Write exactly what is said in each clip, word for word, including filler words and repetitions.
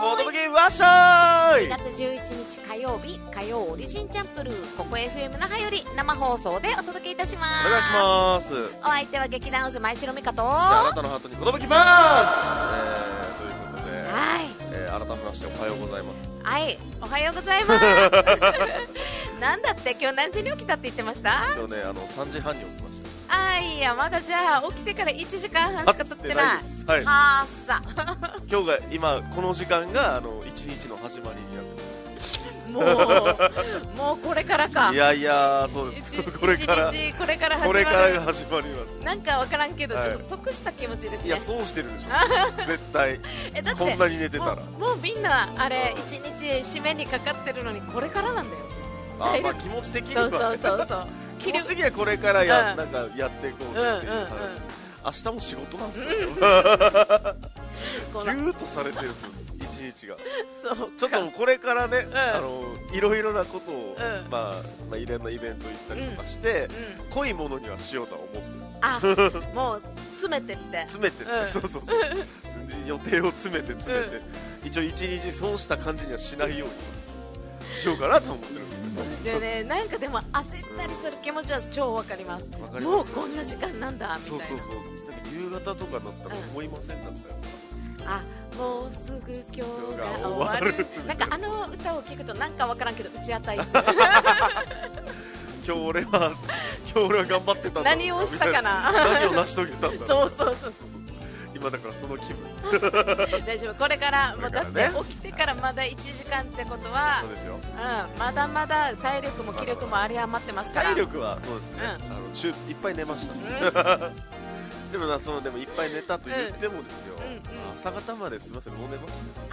ボトムゲームわっしゃーい。 にがつじゅういちにち火曜日、火曜オリジンチャンプルー、ここ エフエム 那覇より生放送でお届けいたします。 お願いします。 お相手は劇団渦前城美香と、 あなたのハートに寿パンチ、えー、ということで、 はい、 えー、改めましておはようございます。 はい、おはようございますなんだって今日何時に起きたって言ってました？ 今日ね、あのさんじはんに起きました。 あいや、まだじゃあ起きてからいちじかんはんしか経ってない。 はい、 はーさ今日が今この時間があの一日の始まりになる。 もうもうこれからか。 いやいや、そうです。これから一日これから始まる。 これからが始まります。 なんかわからんけど、 はい、 ちょっと得した気持ちですね。 いや、損してるでしょ絶対え、だってこんなに寝てたら。 もう、もうみんなあれ一日締めにかかってるのにこれからなんだよ。 あ、まあ気持ち的には、ね、 そうそうそうそう気持ち的にはこれからや、 うん、 なんかやっていこうっていう話、うんうんうん、明日も仕事なんですよ、うん、ギューッとされてるんですよ一日が。 そうちょっとこれからね、 うん、 あのいろいろなことを、 うん、 まあ、まあいろんなイベント行ったりとかして、うんうん、濃いものにはしようとは思ってるんです。 あ、もう詰めてって詰めてって、うん、そうそうそう予定を詰めて詰めて、うん、一応一日損した感じにはしないようにしようかなと思ってるんですけど。 そうですよね。なんかでも焦ったりする気持ちは超わかります。 わかります。 もうこんな時間なんだみたいな。 そうそうそう。なんか夕方とかだったら思いませんだったよ、 うん、あ、もうすぐ今日が終わるなんかあの歌を聞くとなんかわからんけど打ち当たりする今日俺は今日俺は頑張ってたんだ。 何をしたかな何を成し遂げたんだ。 そうそうそう。 今だからその気分大丈夫。これからもうだって起きてからまだいちじかんってことは、 そうですよ、 うん、まだまだ体力も気力もあり余ってますから。 体力はそうですね、うん、あの週いっぱい寝ました、うんでもな、そのでもいっぱい寝たと言ってもですよ、うんうんうん、朝方まですみません、もう寝ました。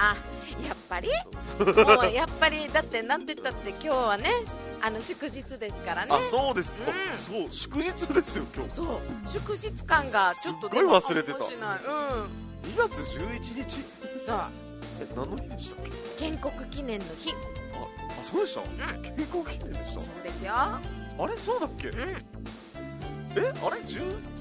あ、やっぱりもうやっぱりだってなんて言ったって今日はね、あの祝日ですからね。 あ、そうです、うん、そう祝日ですよ今日。 そう祝日感がちょっとすっごい忘れてた。 うん、 にがつじゅういちにち。 そう、 え、何の日でしたっけ？ 建国記念の日。 あ、あ、そうでした、うん、建国記念でした。 そうですよ。 あれ、そうだっけ、うん、え、あれじゅう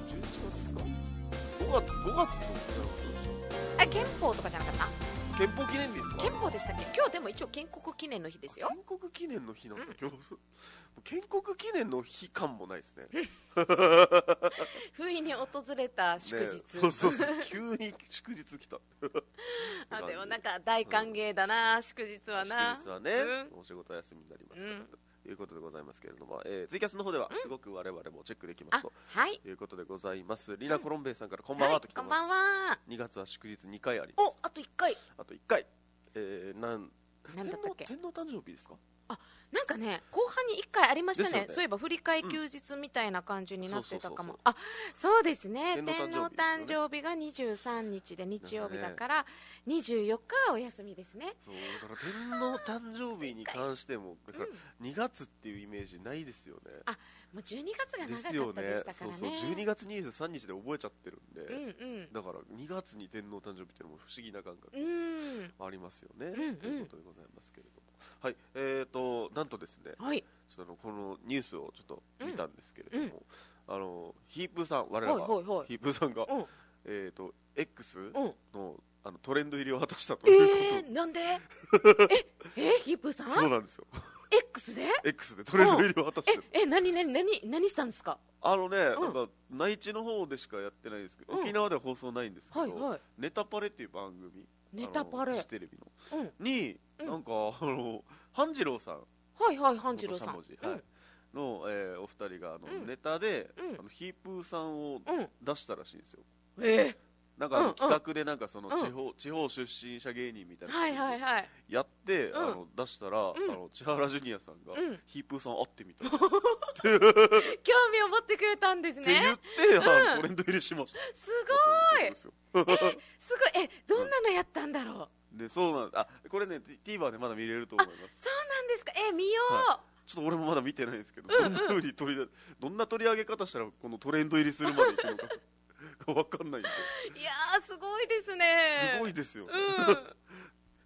ごがつごがつのあ、憲法とかじゃなかった？ 憲法記念日ですか？ 憲法でしたっけ？今日でも一応建国記念の日ですよ。 建国記念の日なんだ、うん、今日建国記念の日感もないですね不意に訪れた祝日、 ね、そうそうそう急に祝日来たあ、でもなんか大歓迎だな、うん、祝日はな。 祝日はね、うん、お仕事休みになりますから、うんということでございますけれども、えー、ツイキャスの方ではすごく我々もチェックできますと、うん、はい、いうことでございます。リナコロンベイさんからこんばんはと来てます、 はい、こんばんは。 にがつは祝日にかいあります。 お、あといっかい。 あといっかい、えー、なんなんだったっけ？ 天皇誕生日ですか？ あ、なんかね、後半にいっかいありました ね, ねそういえば振り替え休日みたいな感じになってたかも。あ、そうですね、天皇誕生日がにじゅうさんにちで日曜日だからにじゅうよっかはお休みですね。 そうだから天皇誕生日に関してもだからにがつっていうイメージないですよね。 あ、もうじゅうにがつが長かったでしたからね。 そうそう、じゅうにがつにじゅうさんにちで覚えちゃってるんで、 うんうん、 だからにがつに天皇誕生日っていうのも不思議な感覚ありますよね、 うんうん、 ということでございますけれども、はい、えーとなんとですね、はい、ちょっとあのこのニュースをちょっと見たんですけれども、うんうん、あのヒープーさん、我らがヒープーさんが、うん、えーと X の、うん、あのトレンド入りを果たしたということ、 えー、なんでええヒープーさん、 そうなんですよ X で X でトレンド入りを果たしてる。 ええ、何何何何したんですか？ あのね、うん、なんか内地の方でしかやってないですけど、うん、沖縄では放送ないんですけど、はいはい、ネタパレっていう番組、 ネタパレテレビの、うん、に、なんかあの半次郎さん、 はいはい、半次郎さん、 はい、の、えー、お二人があの、うん、ネタで、うん、あのヒープーさんを出したらしいんですよ。 えーなんかあの企画でなんかその地方、うん、地方出身者芸人みたいなやって、はいはいはい、あの出したら、うん、あの千原ジュニアさんが、うん、ヒープーさん会ってみた興味を持ってくれたんですねって言って、うん、トレンド入りしました。 すごいえすごいえどんなのやったんだろう、でそうなんあこれね TVer でまだ見れると思います。 そうなんですか。え見よう、 はい、ちょっと俺もまだ見てないんですけど、うんうん、どんな風に取りどんな取り上げ方したらこのトレンド入りするまでいくのか分かんないんで。 いやーすごいですね。 すごいですよね、 うん、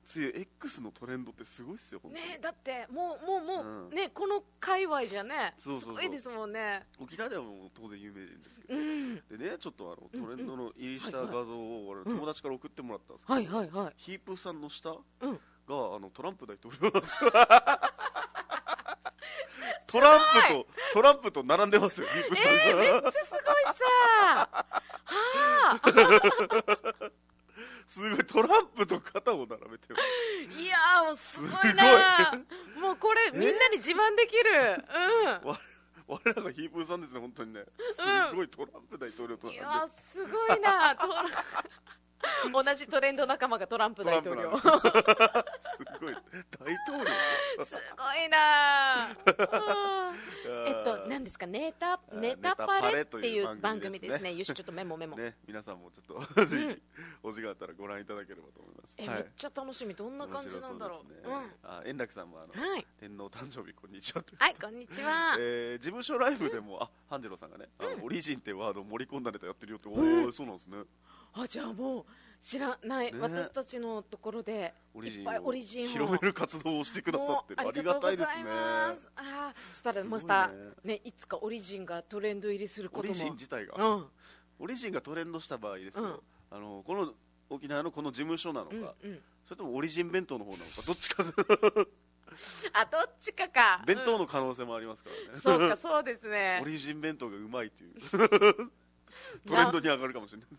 つゆ X のトレンドってすごいっすよ本当にね。だってもうもうもう、 うん、 ねこの界隈じゃね、 そうそうそうすごいですもんね。 沖縄ではもう当然有名ですけど、 うん、 でねちょっとあのトレンドの入りした画像を俺友達から送ってもらったんですけど、 はいはいはい、 ヒープさんの下が、 うん、 あのトランプ大統領なんですよトランプとトランプと並んでますよヒープさんが、 えー、めっちゃすごいさはあすごいトランプと肩を並べてる。 いやーもうすごいなーもうこれみんなに自慢できる、うん、 わ我らがヒープーさんですね本当にね、すごいトランプ大統領と並んで、 いやすごいなトラ同じトレンド仲間がトランプ大統領すごい大統領すごいなえっと何ですかネタネタパレっていう番組ですね。よしちょっとメモメモね、皆さんもちょっとぜひお時間あったらご覧いただければと思います。 え、めっちゃ楽しみ。どんな感じなんだろう。 あ、円楽さんもあの天皇誕生日こんにちは。 はいこんにちは。 事務所ライブでもあ半次郎さんがねオリジンってワードを盛り込んだネタやってるよって。おおそうなんですね。 あじゃあもう知らない、ね、私たちのところでいっぱいオリジンを広める活動をしてくださってる。ありがたいですね。 あそしたらまた、ね、いつかオリジンがトレンド入りすることも。 オリジン自体が、うん、オリジンがトレンドした場合ですよ、うん、あのこの沖縄のこの事務所なのか、うんうん、それともオリジン弁当の方なのかどっちかあどっちかか弁当の可能性もありますからね、 うん、そうかそうですねオリジン弁当がうまいというトレンドに上がるかもしれない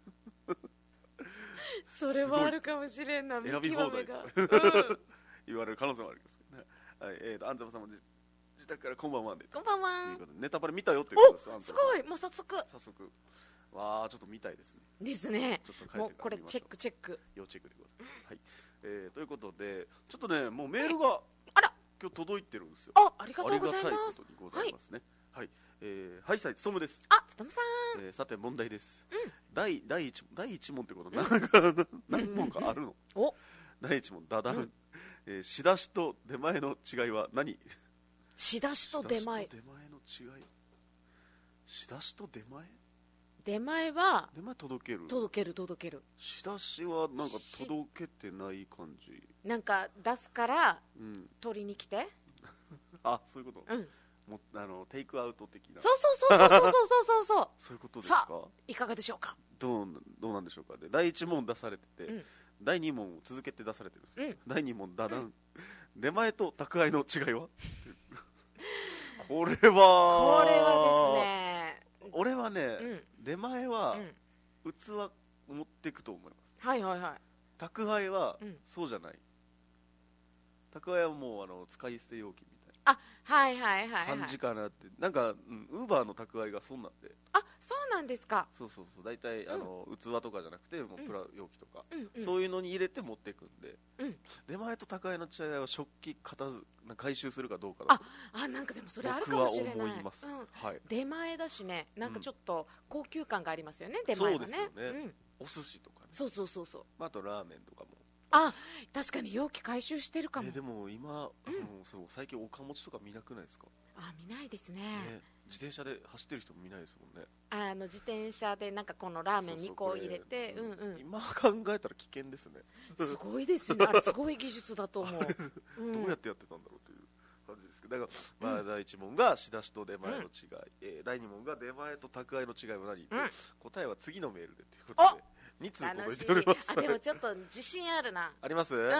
それはあるかもしれんな。 選び放題とか、うん、言われる可能性もありますけどね。はい、えーと、アンザマさんも自宅からこんばんはで。 こんばんは。 ネタバレ見たよっていうことです。 お、すごい、もう早速。 早速。わあ、ちょっと見たいですね。 ですね。 ちょっともうこれチェックチェック。 要チェックでございます。はい。えー、ということで、ちょっとね、もうメールがあら今日届いてるんですよ。 あ、ありがとうございます。 ありがたいことにございますね。はい。はいえー、はい、さい、つとむです。 あ、つとむさん、 えー、さて問題です、 うん、 第第一第一問ってことなんか何問かあるの、 うん、お第一問ダダン、うんえー、仕出しと出前の違いは何？ 仕出しと出前出前の違い仕出しと出前出前は出前届ける届ける届ける仕出しはなんか届けてない感じなんか出すから、 うん、 取りに来てあ、そういうこと、 うんもあのテイクアウト的なそうそうそうそうそうそうそうそうそういうことですか。 いかがでしょうか。 どうどうなんでしょうか。でだいいち問出されてて、うん、だいに問続けて出されてるんですよ、うん、だいに問ダダン、うん、出前と宅配の違いはこれはこれはですね俺はね、うん、出前は器持っていくと思います、 はいはいはい。 宅配はそうじゃない、宅配はもうあの使い捨て容器みたいなあ、はいはいはい、はい、 感じかなって。なんかウーバーの宅配がそんなんで。 あ、そうなんですか。 そうそうそう。大体、うん、あの器とかじゃなくてもうプラ容器とか、 うんうん、 そういうのに入れて持っていくんで、 うん、 出前と宅配の違いは食器片付回収するかどうかだと。 あ、あ、なんかでもそれあるかもしれない。 僕は思います、 うんはい、 出前だしね、なんかちょっと高級感がありますよね、出前はね。 そうですよね、うん、お寿司とかね。 そうそうそうそう。 あとラーメンとかも。 あ、確かに容器回収してるかも。 えでも今、うん、あのそう最近おかもちとか見なくないですか。 あ、見ないですね。 ね、自転車で走ってる人も見ないですもんね。 あの自転車でなんかこのラーメンにこ入れて、うんうん、 今考えたら危険ですね。 すごいですね。あれすごい技術だと思う。 うん、どうやってやってたんだろうという感じですけど、だから、まあ、だいいち問が仕出しと出前の違い、うんえー、だいに問が出前と宅配の違いは何、うん、答えは次のメールでということでに通届いております。 あ、でもちょっと自信あるな。 あります。 うんうん。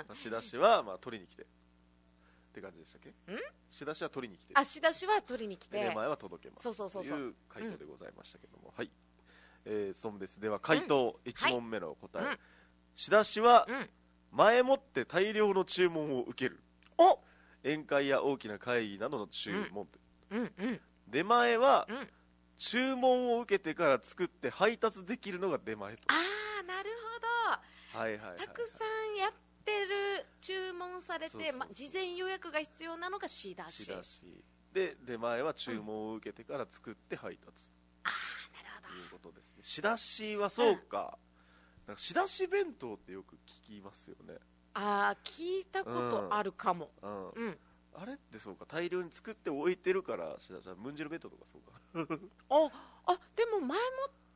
仕出しはまあ取りに来てって感じでしたっけ。 ん？ 仕出しは取りに来て。 あ、仕出しは取りに来て。 出前は届けます。 そうそうそうそう。 という回答でございましたけども、うん、はい。えー、そうです。では回答いち問目の答え。はい、仕出しは前もって大量の注文を受ける。 お。 宴会や大きな会議などの注文。 うんうんうん、 出前は、うん、注文を受けてから作って配達できるのが出前と。 ああ、なるほど。 はいはいはいはい、 たくさんやってる注文されてそうそうそう、ま、事前予約が必要なのが仕出し。 仕出しで出前は注文を受けてから作って配達、うん、 ああ、なるほど。 ということですね。仕出しはそうか、うん、なんか仕出し弁当ってよく聞きますよね。 ああ、聞いたことあるかも。 うん、うんうん、 あれってそうか、大量に作って置いてるから仕出しはムンジル弁当とかそうかああ、でも前もっ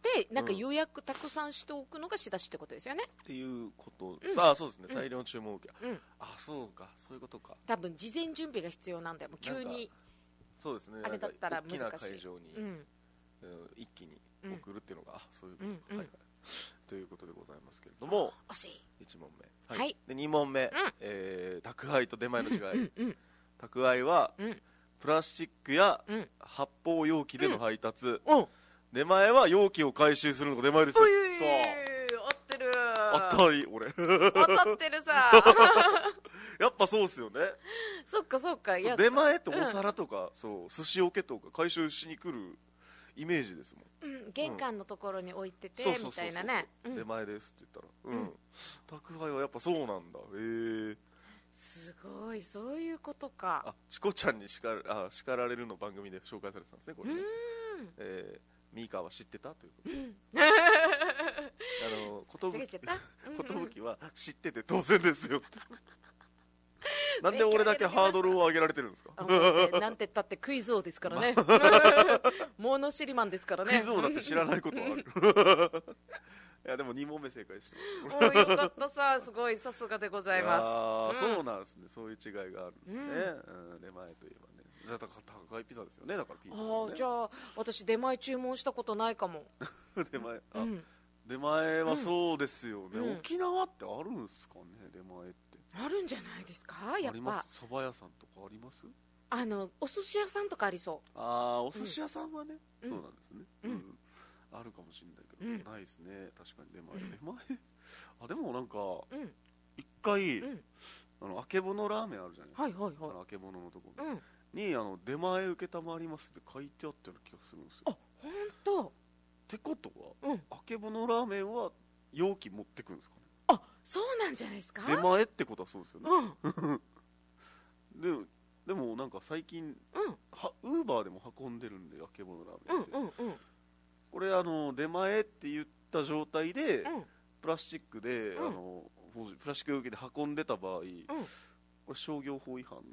てなんか予約たくさんしておくのが仕出しってことですよね。 っていうこと、うん、ああそうですね、大量の注文受け、うん、あそうかそういうことか。 多分事前準備が必要なんだよ。もう急にそうですね、 あれだったら難しい。 大きな会場に、うん、一気に送るっていうのが、うん、あそういうことか、うん、はいはい、ということでございますけれども、 惜しい。 いち問目、はいはい、でに問目、うん、えー、宅配と出前の違い、うんうん、宅配は、うん、プラスチックや発泡容器での配達、うんうん、出前は容器を回収するのが出前ですよ。 合ってる。 当たり俺当たってるさやっぱそうっすよね。 そっかそっか。 いや出前ってお皿とか、うん、そう寿司桶とか回収しに来るイメージですもん、 うん、玄関のところに置いてて、みたいなね。 出前ですって言ったら、うん、宅配はやっぱそうなんだ。へえ、 すごい、そういうことか。 あ、チコちゃんに叱る、あ、叱られるの番組で紹介されてたんですね、これね。えー、ミーカーは知ってたということで、うん、あのことぶきは知ってて当然ですよってなんで俺だけハードルを上げられてるんですか。 なんて言ったってクイズ王ですからね物知りマンですからね。 クイズ王だって知らないことはあるいやでもに問目正解してます。およかったさ、すごい、さすがでございます。 あ、うん、そうなんですね。そういう違いがあるんですね、うん、出前といえばね。じゃあ高いピザですよね。だからピザ、ね、 あ、じゃあ私出前注文したことないかも出前、あ、うん、出前はそうですよね、うん、沖縄ってあるんですかね、出前って。 あるんじゃないですか。やっぱあります。 蕎麦屋さんとかあります。 あのお寿司屋さんとかありそう。 ああ、お寿司屋さんはね、うん、そうなんですね、うんうん、あるかもしれないけど、うん、ないですね、確かに出前、うん、出前あ、でもなんか一、うん、回、うん、あのあけぼのラーメンあるじゃないですか、はいはいはい、あのあけぼののところ、うん、にあの出前受けたまわりますって書いてあったような気がするんですよ。 あ、本当。 ってことは、うん、あけぼのラーメンは容器持ってくるんですかね。 あ、そうなんじゃないですか。 出前ってことはそうですよね、うん、で, でもなんか最近、うん、はウーバーでも運んでるんで、あけぼのラーメンって、うんうんうん、これあの出前って言った状態で、うん、プラスチックで、うん、あのプラスチック容器で運んでた場合、うん、これ商業法違反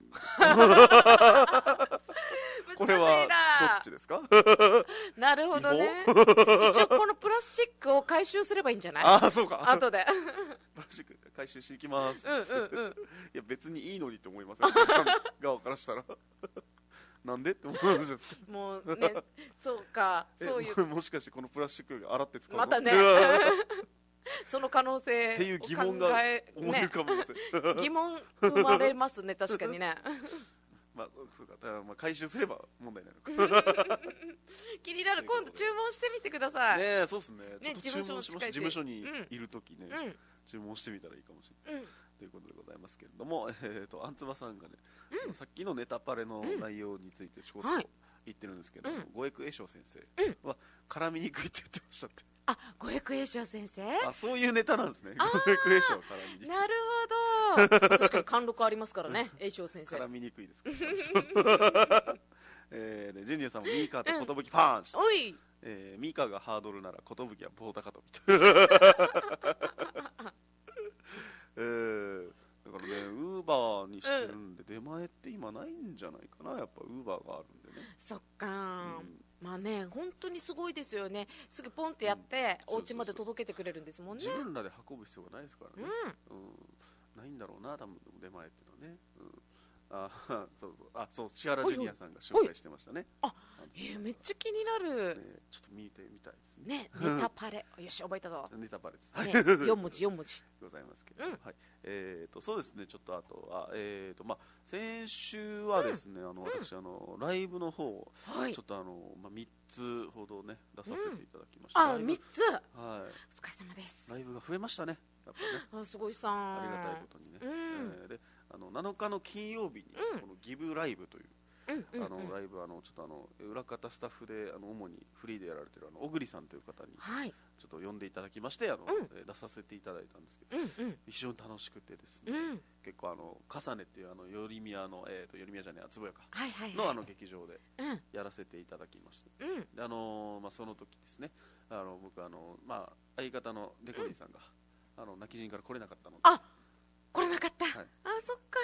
これはどっちですかなるほどね一応このプラスチックを回収すればいいんじゃない。 ああ、そうか、 後でプラスチック回収していきますうんうん、うん、 いや別にいいのにって思いますよ側からしたらなんでって思うんですもうね、そうか、そういうもしかしてこのプラスチックが洗って使うのまたねその可能性っていう疑問が思い浮かぶんですよ、 ね、疑問生まれますね、確かにねまあ、そうか、だからまあ回収すれば問題ないのか気になる、今度注文してみてくださいね。そうですね、 ね、 ちょっと注文しまし事務所にいるときね、うん、注文してみたらいいかもしれない、うん、ということでございますけれども、えー、とアンツバさんがね、うん、さっきのネタパレの内容についてちょこっと言ってるんですけど、うん、五役栄翔先生は絡みにくいって言ってましたって。 あ、五役栄翔先生、 あ、そういうネタなんですね。五役栄翔は絡みにくい。 なるほど確かに貫禄ありますからね栄翔先生。 絡みにくいですからえー、ね、ジュニアさんもミーカーと寿パンチ、うん、おい、えー、ミーカーがハードルなら寿は棒高跳びとえー、だからね、ウーバーにしてるんで、出前って今ないんじゃないかな。やっぱウーバーがあるんでね。 そっか、うん、まあね、本当にすごいですよね。すぐポンってやって、うん、お家まで届けてくれるんですもんね。 自分らで運ぶ必要がないですからね、うんうん、ないんだろうな、多分出前っていうのはね、うん、あそうそう、あ、そう、千原ジュニアさんが紹介してましたね。 あ、えー、めっちゃ気になる、 ね、ちょっと見てみたいですね。 ね、ネタパレよし、覚えたぞ。 ネタパレです、 ね、よん文字よん文字ございますけど、うん、はい、えーと、そうですね、ちょっとあとは、えーとまあ、先週はですね、うん、あの私、あのライブの方を、はい、ちょっとあの、まあ、みっつほどね出させていただきました、 うん、あ、みっつ、はい、お疲れ様です。 ライブが増えましたね、やっぱね、 あ、すごいさん、 ありがたいことにね、うん、えー、であのなのかの金曜日に、 うん、 このギブライブという、 うんうんうん、 あのライブ、あのちょっとあの裏方スタッフであの主にフリーでやられてるあの小栗さんという方に、はい、ちょっと呼んでいただきまして、あの、うん、出させていただいたんですけど、うんうん、非常に楽しくてですね、うん、結構あの重ねっていうあのよりみやの、えー、とよりみやじゃねえつぼやか、はいはいはい、のあの劇場でやらせていただきまして、うん、であのまあ、その時ですね、あの僕あの、まあ、相方のデコリンさんが、うん、あの泣き人から来れなかったので、 あ、来れなかった、はい、あ、そっか。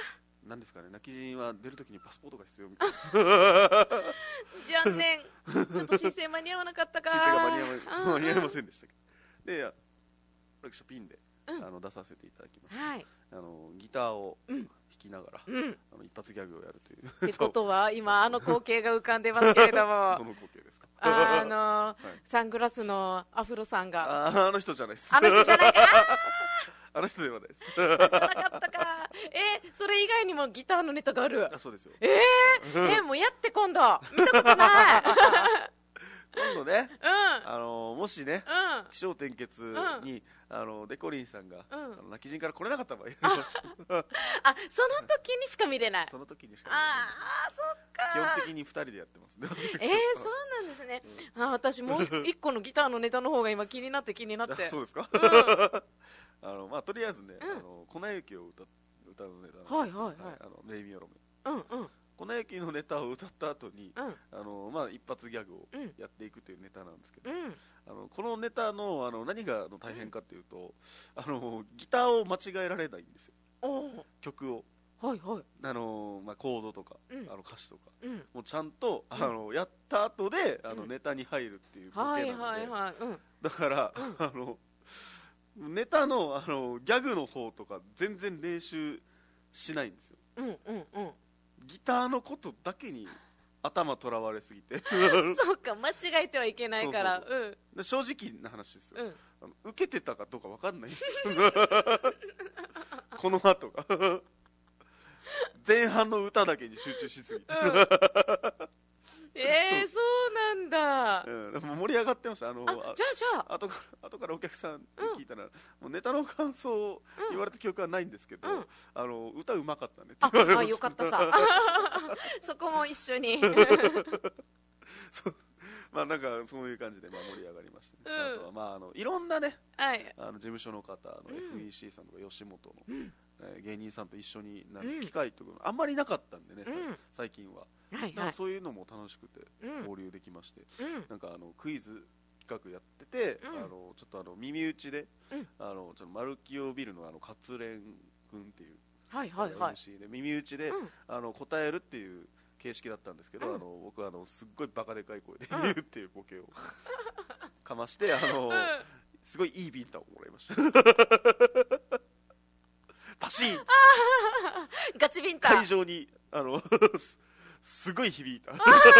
なんですかね、泣き人は出るときにパスポートが必要みたいな残念ちょっと申請間に合わなかったか。 申請が間に合わ間に合いませんでしたけど、で私はピンで、うん、あの出させていただきます、はい、あのギターを弾きながら、うん、あの一発ギャグをやるというってことは今あの光景が浮かんでますけれどもどの光景ですか？ あのーはい、サングラスのアフロさんが、 ああの人じゃないです。 あの人じゃないかあの人ではないです。 あ、じゃなかったか。えー、それ以外にもギターのネタがある。 あ、そうですよ。 えー、えー、もうやって今度見たことない今度ね、うん、あのもしね、うん、起承転結に、うん、あのデコリンさんが、うん、あの泣き人から来れなかった場合ああ、その時にしか見れない。 その時にしか見れない。 ああ、そっか。 基本的にふたりでやってますね。 えー、そうなんですね、うん、あ、私もう一個のギターのネタの方が今気になって気になってそうですか、うん、あのまあ、とりあえずね、うん、あの粉雪を歌歌うネタなんです、 はいはいはい、 あのレイミオロメ、うんうん、 粉雪のネタを歌った後に、うん、あのまあ、一発ギャグをやっていくというネタなんですけど、うん、あのこのネタ の, あの何がの大変かというと、うん、あのギターを間違えられないんですよ、曲を、 はいはい、 あのまあ、コードとか、うん、あの歌詞とか、うん、もうちゃんと、あのやった後であの、うん、ネタに入るっていうボケなので、はいはいはい、うん、だから、うん、あのネタ の, あのギャグの方とか全然練習しないんですよ、うんうんうん、ギターのことだけに頭とらわれすぎてそうか、間違えてはいけないから。そうそうそう、 うん、正直な話ですよ、うん、あの受けてたかどうか分かんないんですよこの後が前半の歌だけに集中しすぎて、うん、 えー、そうなんだ、 うん、盛り上がってました。あのあじゃあじゃあ後から後からお客さんに聞いたら、うん、もうネタの感想を言われた記憶はないんですけど、うん、あの歌うまかったねって言われました。 ああ、よかったさそこも一緒にそう、まあなんかそういう感じでまあ盛り上がりました、ね、うん、あとはまああのいろんなね、はい、あの事務所の方の エフイーシー さんとか吉本の、うん、えー、芸人さんと一緒になる機会とかあんまりなかったんでね、うん、最近は、はいはい、そういうのも楽しくて交流できまして、うん、なんかあのクイズ企画やってて、うん、あのちょっとあの耳打ちで、うん、あのちょっとマルキオビルのあの勝連君っていう、 はいはいはい、 エムシー で耳打ちで、うん、あの答えるっていう形式だったんですけど、うん、あの僕はあのすっごいバカでかい声で言うっていうボケをかまして、あの、うん、すごいいいビンタをもらいましたパシーンガチビンタ、 会場にあのす, すごい響いたい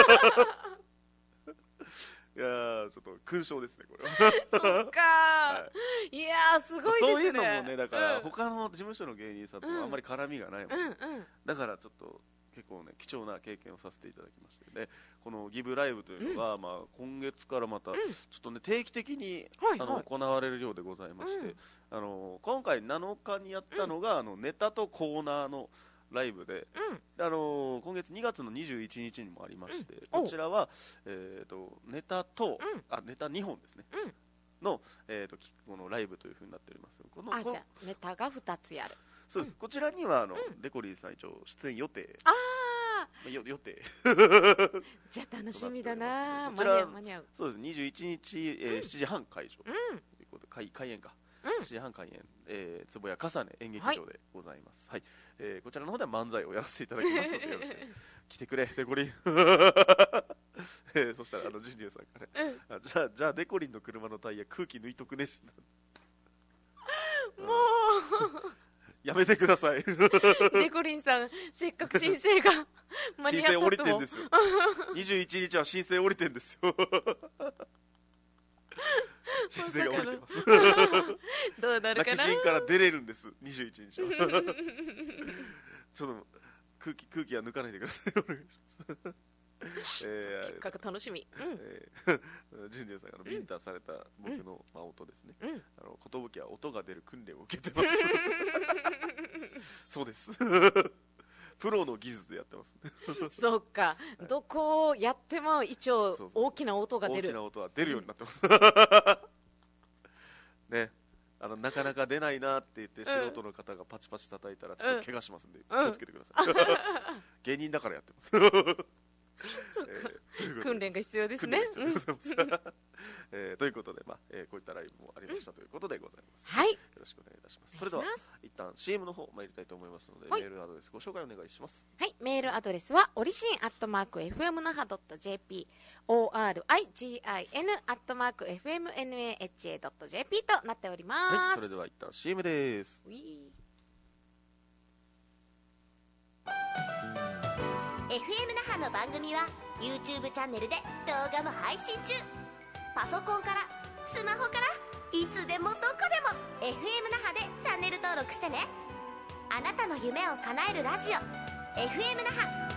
やー、ちょっと勲章ですねこれはそっか、はい、いやーすごいですね。 そういうのもね、だから、うん、他の事務所の芸人さんとあんまり絡みがないもん、ね、うんうん、だからちょっと結構ね貴重な経験をさせていただきまして、ね、このギブライブというのが、うん、まあ、今月からまたちょっとね定期的に、うん、あの行われるようでございまして、うん、あの今回なのかにやったのが、うん、あのネタとコーナーのライブで、うん、あの今月にがつのにじゅういちにちにもありまして、うん、こちらは、えー、とネタと、うん、あネタにほんですね、うん、の、えー、とこのライブというふうになっております。このあじゃあネタがふたつやる。 そう、うん、こちらにはあの、うん、デコリーさん一応出演予定、 ああ予定じゃあ楽しみだな、 こちら間に合う。そうです、にじゅういちにち、えー、しちじはん会場、うん、ということで 開, 開演か、うん、しちじはん開演、えー、坪谷かさね演劇場でございます、はいはい、えー、こちらの方では漫才をやらせていただきますのでよろしく来てくれデコリン、えー、そしたらあのジュニアさんがね、うん、あじゃあじゃあデコリンの車のタイヤ空気抜いとくねしもうやめてくださいデコリンさんせっかく申請が間に合ったとも申請降りてんですよにじゅういちにちは申請降りてんですよ申請が降りてますどうなるかな、 泣き人から出れるんですにじゅういちにちはちょっと空気空気は抜かないでくださいお願いしますえー、結果楽しみ、うんえー、ジュニアさんがビンタされた僕の、まあ、音ですね、うん、あの寿は音が出る訓練を受けてますそうですプロの技術でやってますねそうか、はい、どこをやっても一応大きな音が出る、 大きな音は出るようになってます、うん、ね、あのなかなか出ないなって言って素人の方がパチパチ叩いたらちょっと怪我しますんで、うん、気をつけてください、うん、芸人だからやってますそうか、えー、訓練が必要ですね、 えー、ということで、まあえー、こういったライブもありましたということでございます、 はい、よろしくお願いいたします。それでは一旦 シーエム の方参りたいと思いますので、はい、メールアドレスご紹介お願いします。 はい、メールアドレスはオリジンアットマーク エフエムナハドットジェーピー オーアールアイジーアイエヌ アットマーク エフエムエヌエーエイチエー ドット ジェーピー となっております。 はい、それでは一旦 シーエム です。 ウィーエフエム 那覇の番組は YouTube チャンネルで動画も配信中。パソコンからスマホからいつでもどこでも エフエム 那覇でチャンネル登録してね。あなたの夢を叶えるラジオ エフエム 那覇。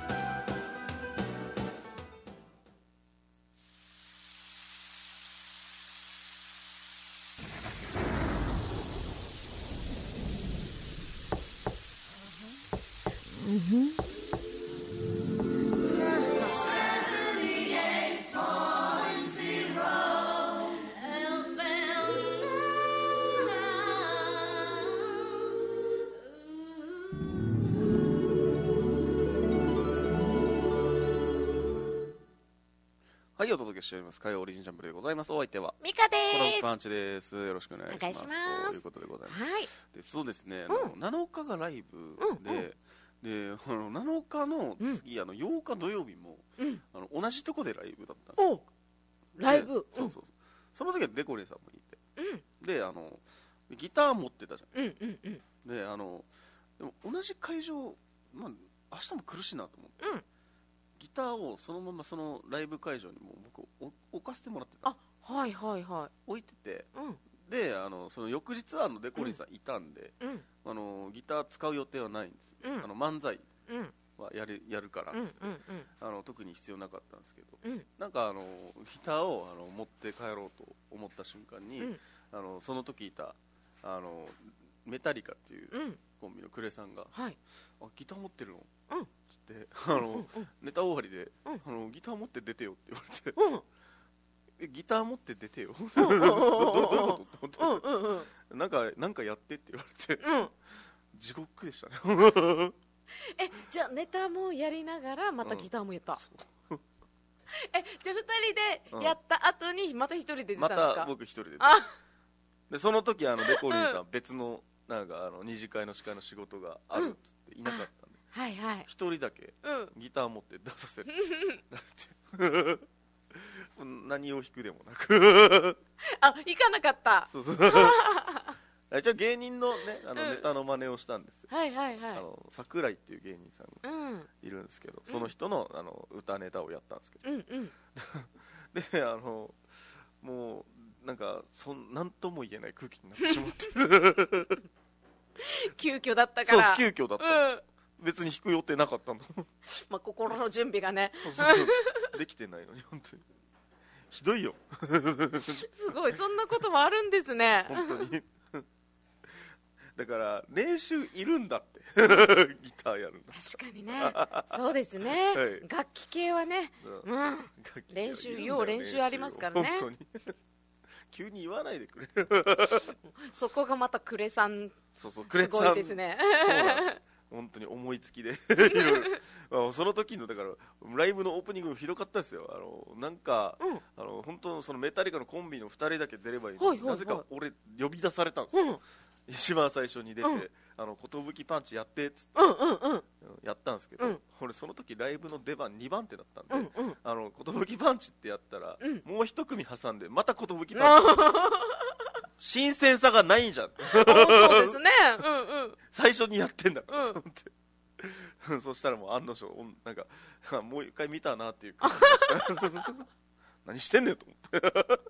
はい、お届けしております火曜オリジンジャンプでございます。お相手はミカでコロンす。 パンチです。よろしくお願いします。 お願いします。 ということでございます。 はい。 でそうですね、 うん、 なのかがライブで、うんうん、であのなのかの次、うん、あのようか土曜日も、うん、あの同じとこでライブだったんですよ。 ライブ、 そうそうそう、その時はデコレさんもいて、 うん、 であのギター持ってたじゃん、うんうんうん、 であのでも同じ会場、まあ、明日も苦しいなと思って、うん、ギターをそのままそのライブ会場にも僕置かせてもらってたんです。 あ、はいはいはい、 置いてて、 うん、 であのその翌日はあのデコリンさんいたんで、うん、あのギター使う予定はないんです、うん、あの漫才はやる、やるからっつって、うんうんうん、あの特に必要なかったんですけど、うん、なんかあのギターをあの持って帰ろうと思った瞬間に、うん、あのその時いたあのメタリカっていうコンビのクレさんが、 はい、 あギター持ってるの、 うん、 つってあの、うんうん、ネタ終わりで、うん、あのギター持って出てよって言われて、うん、えギター持って出てよど, どういうことって思って、うんうんうん、なんかなんかやってって言われて、うん、地獄でしたねえじゃあネタもやりながらまたギターもやった、うん、えじゃあふたりでやった後にまた一人で出たんですか。 また僕一人で出た。でその時あのデコリンさん、うん、別のなんかあの二次会の司会の仕事があるっつっていなかったんで、 うん、はいはい、 一人だけギター持って出させられて何を弾くでもなくあ、行かなかった。 そうそう一応芸人のねあのネタの真似をしたんですよ、 うん、はいはいはい、 あの桜井っていう芸人さんがいるんですけど、うん、その人の、あの歌ネタをやったんですけど、うんうん、であのもうなんかそんなんとも言えない空気になってしまって急遽だったから。 そう急遽だった、うん、別に弾く予定なかったのまあ心の準備がねそうそうそうできてないのに本当にひどいよすごい、そんなこともあるんですね本当にだから練習いるんだってギターやるんだ。 確かにねそうですね、はい、楽器系はね、うん、練習よう練習ありますからね本当に急に言わないでくれそこがまたクレさんそうそうクレさんすごいですねそうなん本当に思いつきでいろいろその時のだからライブのオープニングもひどかったですよ。あのなんか、うん、あの本当そのメタリカのコンビのふたりだけ出ればいいのに、はいはいはい、なぜか俺呼び出されたんですよ、うん、一番最初に出て、うん、あの寿パンチやってっつって、うんうんうん、やったんですけど、うん、俺その時ライブの出番にばん手だったんで、うんうん、あの寿パンチってやったら、うん、もう一組挟んでまた寿パンチ新鮮さがないじゃんそうですね、うんうん、 最初にやってんだからと思って、うん、そしたらもう案の定なんかもう一回見たなっていう感じ何してんねんと思って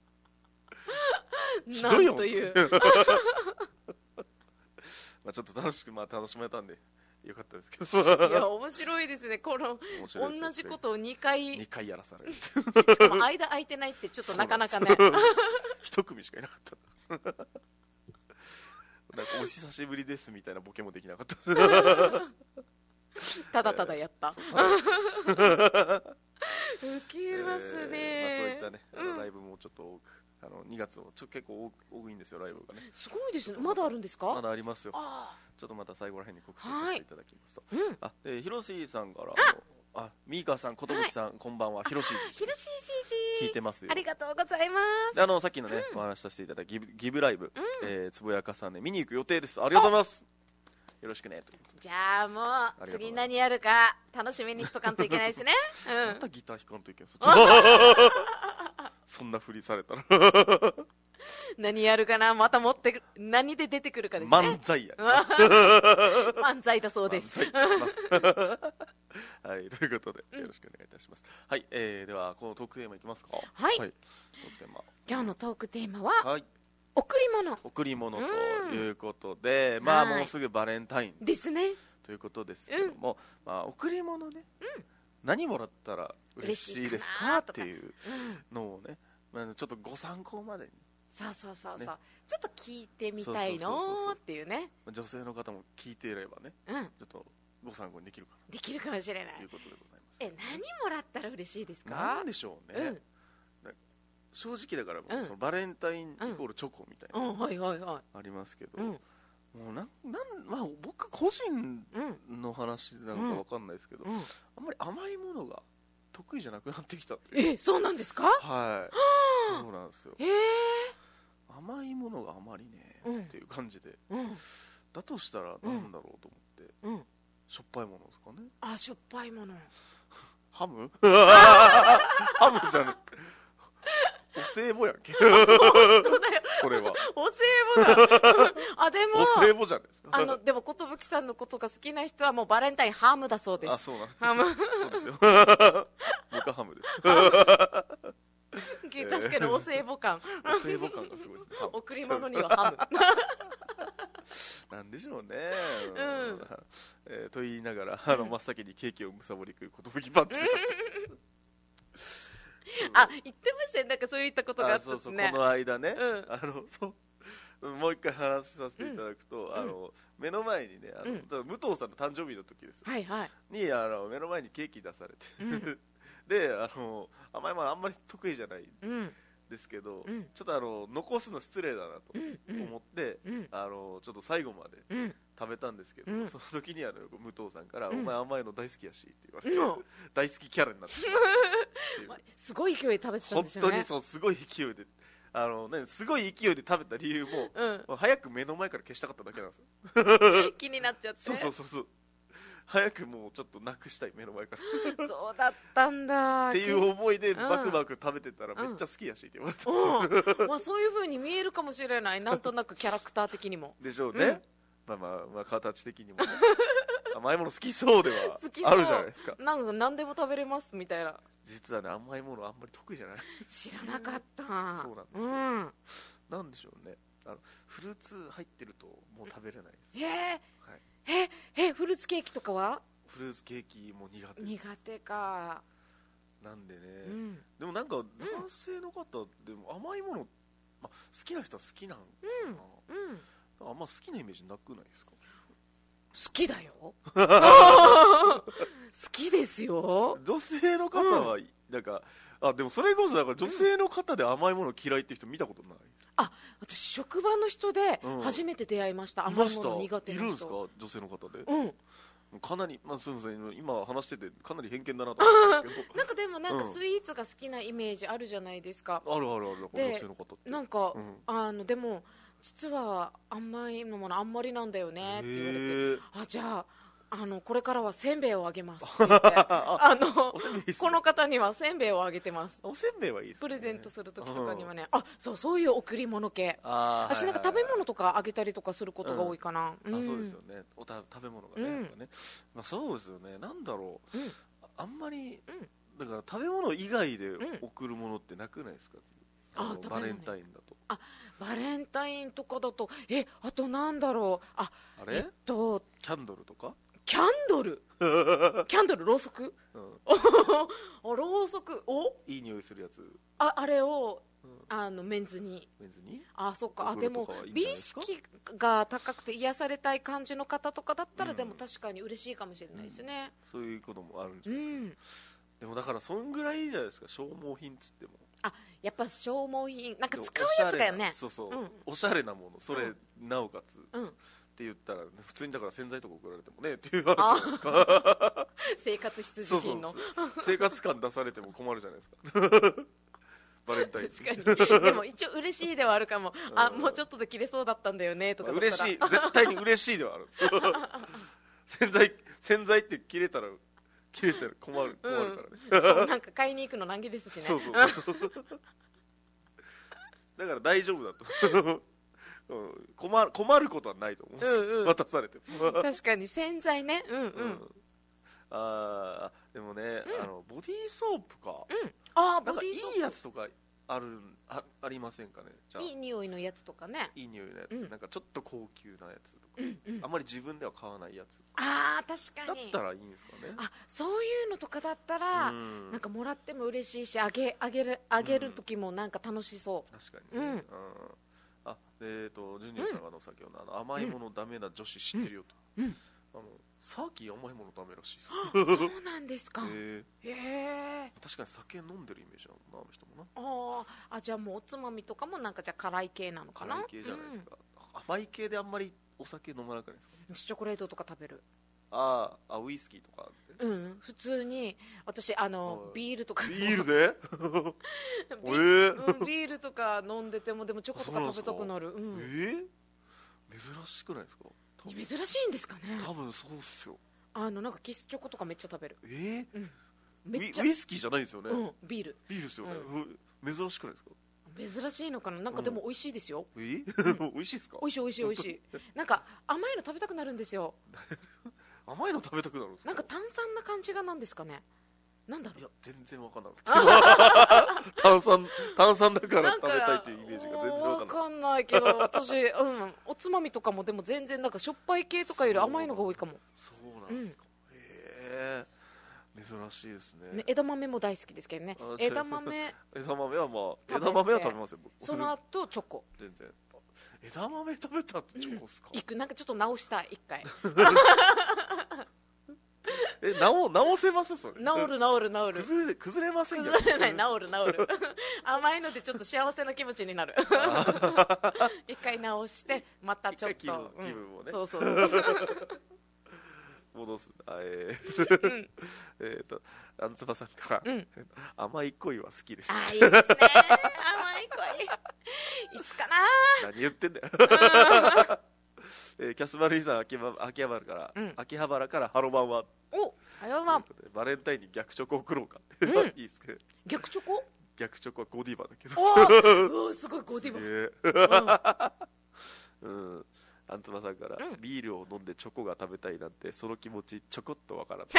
ひどいよなんというまあちょっと楽しく、まあ、楽しめたんでよかったですけどいや面白いですね、この同じことをにかいにかいやらされるしかも間空いてないってちょっとなかなかね一組しかいなかったなんかお久しぶりですみたいなボケもできなかったただただやったウケますね、 えーまあ、そういったねあのライブもちょっと多く、あのにがつもちょ結構多いんですよライブがね。 すごいですね、まだあるんですか。 まだありますよ。ちょっとまた最後らへんに告知させていただきますと、 うん、 あで広瀬さんからあのあ、ミーカーさん、ことぶちさん、はい、こんばんは。ひろしひろし聞いてますよ。 ありがとうございます。 あのさっきのね、うん、お話しさせていただいたギブ、ギブライブ、うん、えー、つぼやかさんね見に行く予定です。ありがとうございます。よろしくね。 じゃあもう次何やるか楽しみにしとかんといけないですね。 うん、またギター弾かんといけん。そ, そんなふりされたら何やるかな、また持って何で出てくるかですね。 漫才や漫才だそうです。はい、 ということでよろしくお願いいたします。うん、はい、えー、ではこのトークテーマいきますか。 はい、はい、トークテーマ、今日のトークテーマは、はい、贈り物贈り物ということで、うん、まあもうすぐバレンタインですねということですけども、うん、まあ贈り物ね、うん、何もらったら嬉しいですかっていうのをね、まあ、ちょっとご参考までに、 そうそうそうそう、ね、ちょっと聞いてみたいのっていうね、 女性の方も聞いていればね、うん、ちょっとご参考にできるかなできるかもしれないということでございます。 え、何もらったら嬉しいですか。 なんでしょうね、うん、正直だから、うん、そのバレンタインイコールチョコみたいな、うん、はいはいはい、ありますけど、うん、もうなんなん、まあ、僕個人の話なのか分かんないですけど、うん、あんまり甘いものが得意じゃなくなってきたっていう。 え、そうなんですか。 はい、そうなんですよ。えー、甘いものがあまりね、うん、っていう感じで、うん、だとしたらなんだろうと思って、うん、しょっぱいものですかね。 あ、しょっぱいものハムハムじゃねお歳暮やんけ。本当だよ。それはお歳暮だ。あ、でもお歳暮じゃないですか。 あのでも寿さんのことが好きな人はもうバレンタインハムだそうです。 あ、そうなんです。 ハム。 そうですよ。僕はハムです。 確かにお歳暮感。 お歳暮感がすごいですね。 贈り物にはハム。 なんでしょうね。うん。えー、と言いながら、あの真っ先にケーキをむさぼりくる寿パンチ。 あ、言ってましたね。なんかそういったことがあったんですね。 そうそう、この間ね、うん、あのそうもう一回話させていただくと、うん、あの目の前にね、あの、うん、武藤さんの誕生日の時です、 はいはい、 にあの目の前にケーキ出されて、うん、であの甘いものあんまり得意じゃない、うんですけど、うん、ちょっとあの残すの失礼だなと思って、うんうん、あのちょっと最後まで食べたんですけど、うん、その時にあの武藤さんから、うん、お前甘いの大好きやしって言われて、うん、大好きキャラになってしまうすごい勢いで食べてたんですよね。 本当にそう、すごい勢いであの、ね、すごい勢いで食べた理由も、うん、早く目の前から消したかっただけなんですよ。気になっちゃって。 そうそうそうそう、早くもうちょっとなくしたい、目の前から。 そうだったんだっていう思いでバクバク食べてたらめっちゃ好きやしって言われたんですよ、うん、まあそういう風に見えるかもしれない、なんとなくキャラクター的にもでしょうね、うん、まあまあまあ形的にも、ね、甘いもの好きそうではあるじゃないですか。 なんか何でも食べれますみたいな。 実はね、甘いものあんまり得意じゃない。 知らなかった。 そうなんですよ、うん、なんでしょうね、あのフルーツ入ってるともう食べれないです。 えーはい、ええフルーツケーキとかは。 フルーツケーキも苦手です。 苦手か。 なんでね、うん、でもなんか男性の方でも甘いもの、まあ、好きな人は好きなんかな、うんうん、あんま好きなイメージなくないですか。 好きだよ。好きですよ。 女性の方はなんか、うん、あでもそれこそだから女性の方で甘いもの嫌いって人見たことない。 あ、私職場の人で初めて出会いました、うん、甘いもの苦手な人。 いるんですか、女性の方で。うん、かなり、まあ、すみません、今話しててかなり偏見だなと思うんですけどなんかでもなんかスイーツが好きなイメージあるじゃないですか、 うん、あるあるある、女性の方ってなんか、うん、あのでも実は甘いものあんまりなんだよねって言われて、あ、じゃああのこれからはせんべいをあげますって言ってあのこの方にはせんべいをあげてます。 おせんべいはいいですね、 プレゼントする時とかにはね、うん、あ、そうそういう贈り物系。あ、私なんか食べ物とかあげたりとかすることが多いかな、 うんうん、あ、そうですよね、おた食べ物がね、うん、やっぱね、まあ、そうですよね、なんだろう、うん、あんまり、うん、だから食べ物以外で贈るものってなくないですか、うん、ああバレンタインだと。 あ、バレンタインとかだと、え、あとなんだろう、あ、 あれ、 えっとキャンドルとか。 キャンドルキャンドル、ろうそく、うん、あ、ろうそく、お、 いい匂いするやつ、 あ、あれを、うん、あのメンズに、 メンズに、 あ、そっか、あ、でも美意識が高くて癒されたい感じの方とかだったら、うん、でも確かに嬉しいかもしれないですね、 うん、そういうこともあるんじゃないですか、うん、でもだからそんぐらいじゃないですか、消耗品っつっても。 あ、やっぱ消耗品、なんか使うやつだよね。 そうそう、うん、おしゃれなもの、それ、うん、なおかつ、うん、 って言ったら、ね、普通にだから洗剤とか送られてもねっていう話じゃないですか。 生活必需品のそうそうそう生活感出されても困るじゃないですか。バレンタイン確かにでも一応嬉しいではあるかも、うん、あもうちょっとで切れそうだったんだよねとかだったら、 嬉しい絶対に嬉しいではあるんですけど洗剤洗剤って切れたら切れたら困る困るからね、 うん、しかもなんか買いに行くの難儀ですしね。 そうそうそうだから大丈夫だと困る困ることはないと思うんですけど、うんうん、渡されても確かに洗剤ねうんうん、うん、 あでもね、うん、あのボディーソープか、 うん、あボディーソープいいやつとかある あ, ありませんかね。じゃあいい匂いのやつとかね。 いい匂いのやつ、うん、なんかちょっと高級なやつとか、 うんうん、 あんまり自分では買わないやつあー確かにだったらいいんですかね。 あそういうのとかだったら、うん、なんかもらっても嬉しいしあげあげるあげる時もなんか楽しそう、 うん、確かにね、うん、あえっ、ー、とジュニアさんがの先ほどの、あの甘いものダメな女子知ってるよと、 うんうんあのサーキー甘いものダメらしいですそうなんですか。へえー、確かに酒飲んでるイメージあるなあの人もな。 ああじゃあもうおつまみとかもなんかじゃあ辛い系なのかな。 辛い系じゃないですか、うん、甘い系であんまりお酒飲まなくないですか。 チョコレートとか食べる。 ああウイスキーとかうん普通に私あのビールとかビールでビ, ー、うん、ビールとか飲んでてもでもチョコとか食べたくなる。うん、 えー、珍しくないですか。 珍しいんですかね。 多分そうっすよ。 あのなんかキスチョコとかめっちゃ食べる。 えーうん、めっちゃウイスキーじゃないですよね、 うん、ビールビールですよね、うん、珍しくないですか。 珍しいのかな。なんかでも美味しいですよ、 うん、えーうん、美味しいですか。 美味しい美味しい美味しいなんか甘いの食べたくなるんですよ甘いの食べたくなるんですか。 なんか炭酸な感じがなんですかね。なんだろう。 いや全然わかんなくて炭酸炭酸だから食べたいっていうイメージが全然わかんない。 わかんないけど私、うん、おつまみとかもでも全然なんかしょっぱい系とかより甘いのが多いかも。 そうなんですか、うん、へえ珍しいです ね, ね。枝豆も大好きですけどね。枝豆枝豆はまあ枝豆は食べますよ僕。 その後チョコ。 全然枝豆食べた後チョコっすか、 うん、いくなんかちょっと直したい一回え直直せますそれ。 治る治る治る崩れ崩れませんよ。 崩れない治る治る甘いのでちょっと幸せな気持ちになる一回直してまたちょっと気 分, 気分をね、 うん、そうそう戻す。あえー、うん、えっとあんつばさんから、うん、甘い恋は好きです。 あいいですね甘い恋いつかな。 何言ってんだよえー、キャスバルイさん秋葉原から、うん、秋葉原からハロバンはおハロバンバレンタインに逆チョコ送ろうかって、うん、いいですか。 逆チョコ逆チョコはゴディバだけどおおすごいゴディバ、 うん、うん、あんつまさんから、うん、ビールを飲んでチョコが食べたいなんてその気持ちちょこっとわからない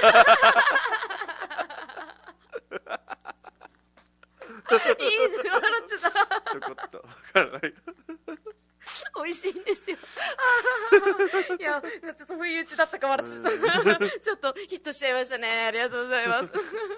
いいね笑っちゃったちょこっとわからない美味しいんですよいやちょっと不意打ちだったか笑っちゃったちょっとヒットしちゃいましたね。ありがとうございます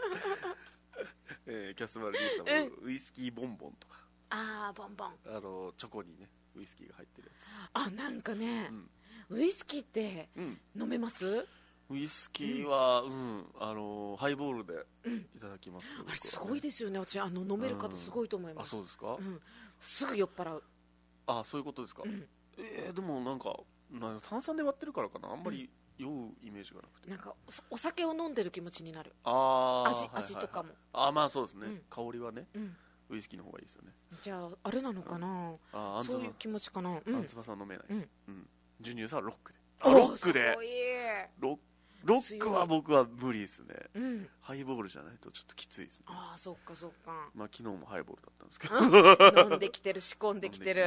えー、キャスマル D さんもウイスキーボンボンとか、 あーボンボンあのチョコにねウイスキーが入ってるやつ。 あなんかね、うん、ウイスキーって飲めます、うん、 ウイスキーは、うん、あのハイボールでいただきます、ね、 うん、あれすごいですよね。私あの飲める方すごいと思います、 うん、あそうですか、 うん、すぐ酔っ払う。 あそういうことですか、うん、えー、でもなんかなん炭酸で割ってるからかな、あんまり酔うイメージがなくて、 なんか お, お酒を飲んでる気持ちになる。 あ味、はいはいはい、味とかもあまあそうですね、うん、香りはね、うん、ウイスキーの方がいいですよね。 じゃああれなのかな、うん、あそういう気持ちかな、 うん、あんつばさん飲めない、うんうん、ジュニアさんはロックでロックでロッロックは僕は無理ですね、 うん、 ハイボールじゃないとちょっときついですね。 ああそっかそっか、 まあ昨日もハイボールだったんですけど飲んできてる仕込んできてる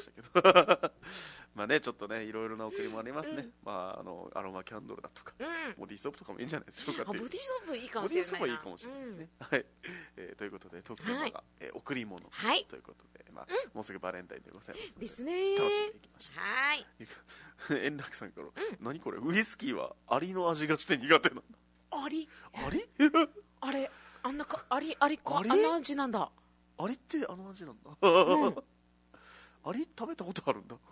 まあねちょっとねいろいろな贈りもありますね、うん、まああのアロマキャンドルだとか、うん、ボディーソープとかもいいんじゃないでしょうかっていう。 ボディーソープいいかもしれないな。 ボディーソープはいいかもしれないですね、うん、はい、えー、ということでトークテーマが、はい、えー、贈り物、 はい、 ということで、まあうん、もうすぐバレンタインでございますのでですね、 楽しんでいきましょう。 はい円楽さんから、うん、何これウイスキーはアリの味がして苦手なんだ。 アリアリあれあんなかアリアリかあの味なんだ。 アリってあの味なんだ、うん、アリ食べたことあるんだ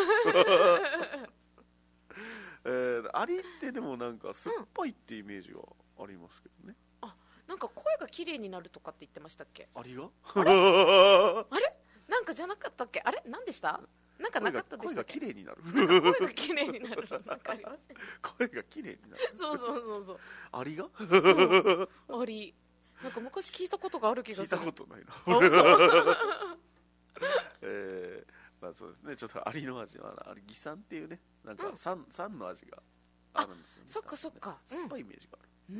えー、アリってでもなんか酸っぱいってイメージがありますけどね、 うん、あなんか声が綺麗になるとかって言ってましたっけ。 アリがあれあれなんかじゃなかったっけ。あれ何でしたなんかなかったです声が綺麗になる。 なんか声が綺麗になる。なんかありません。 声が綺麗になる。 そうそうそうそう。 アリが？ うん、アリ。なんか昔聞いたことがある気がする。 聞いたことないな。えー、まあそうですね。ちょっとアリの味はあれギ酸っていうね、なんか酸、酸の味があるんですよね。 そっかそっか。 酸っぱいイメージがある。 うん、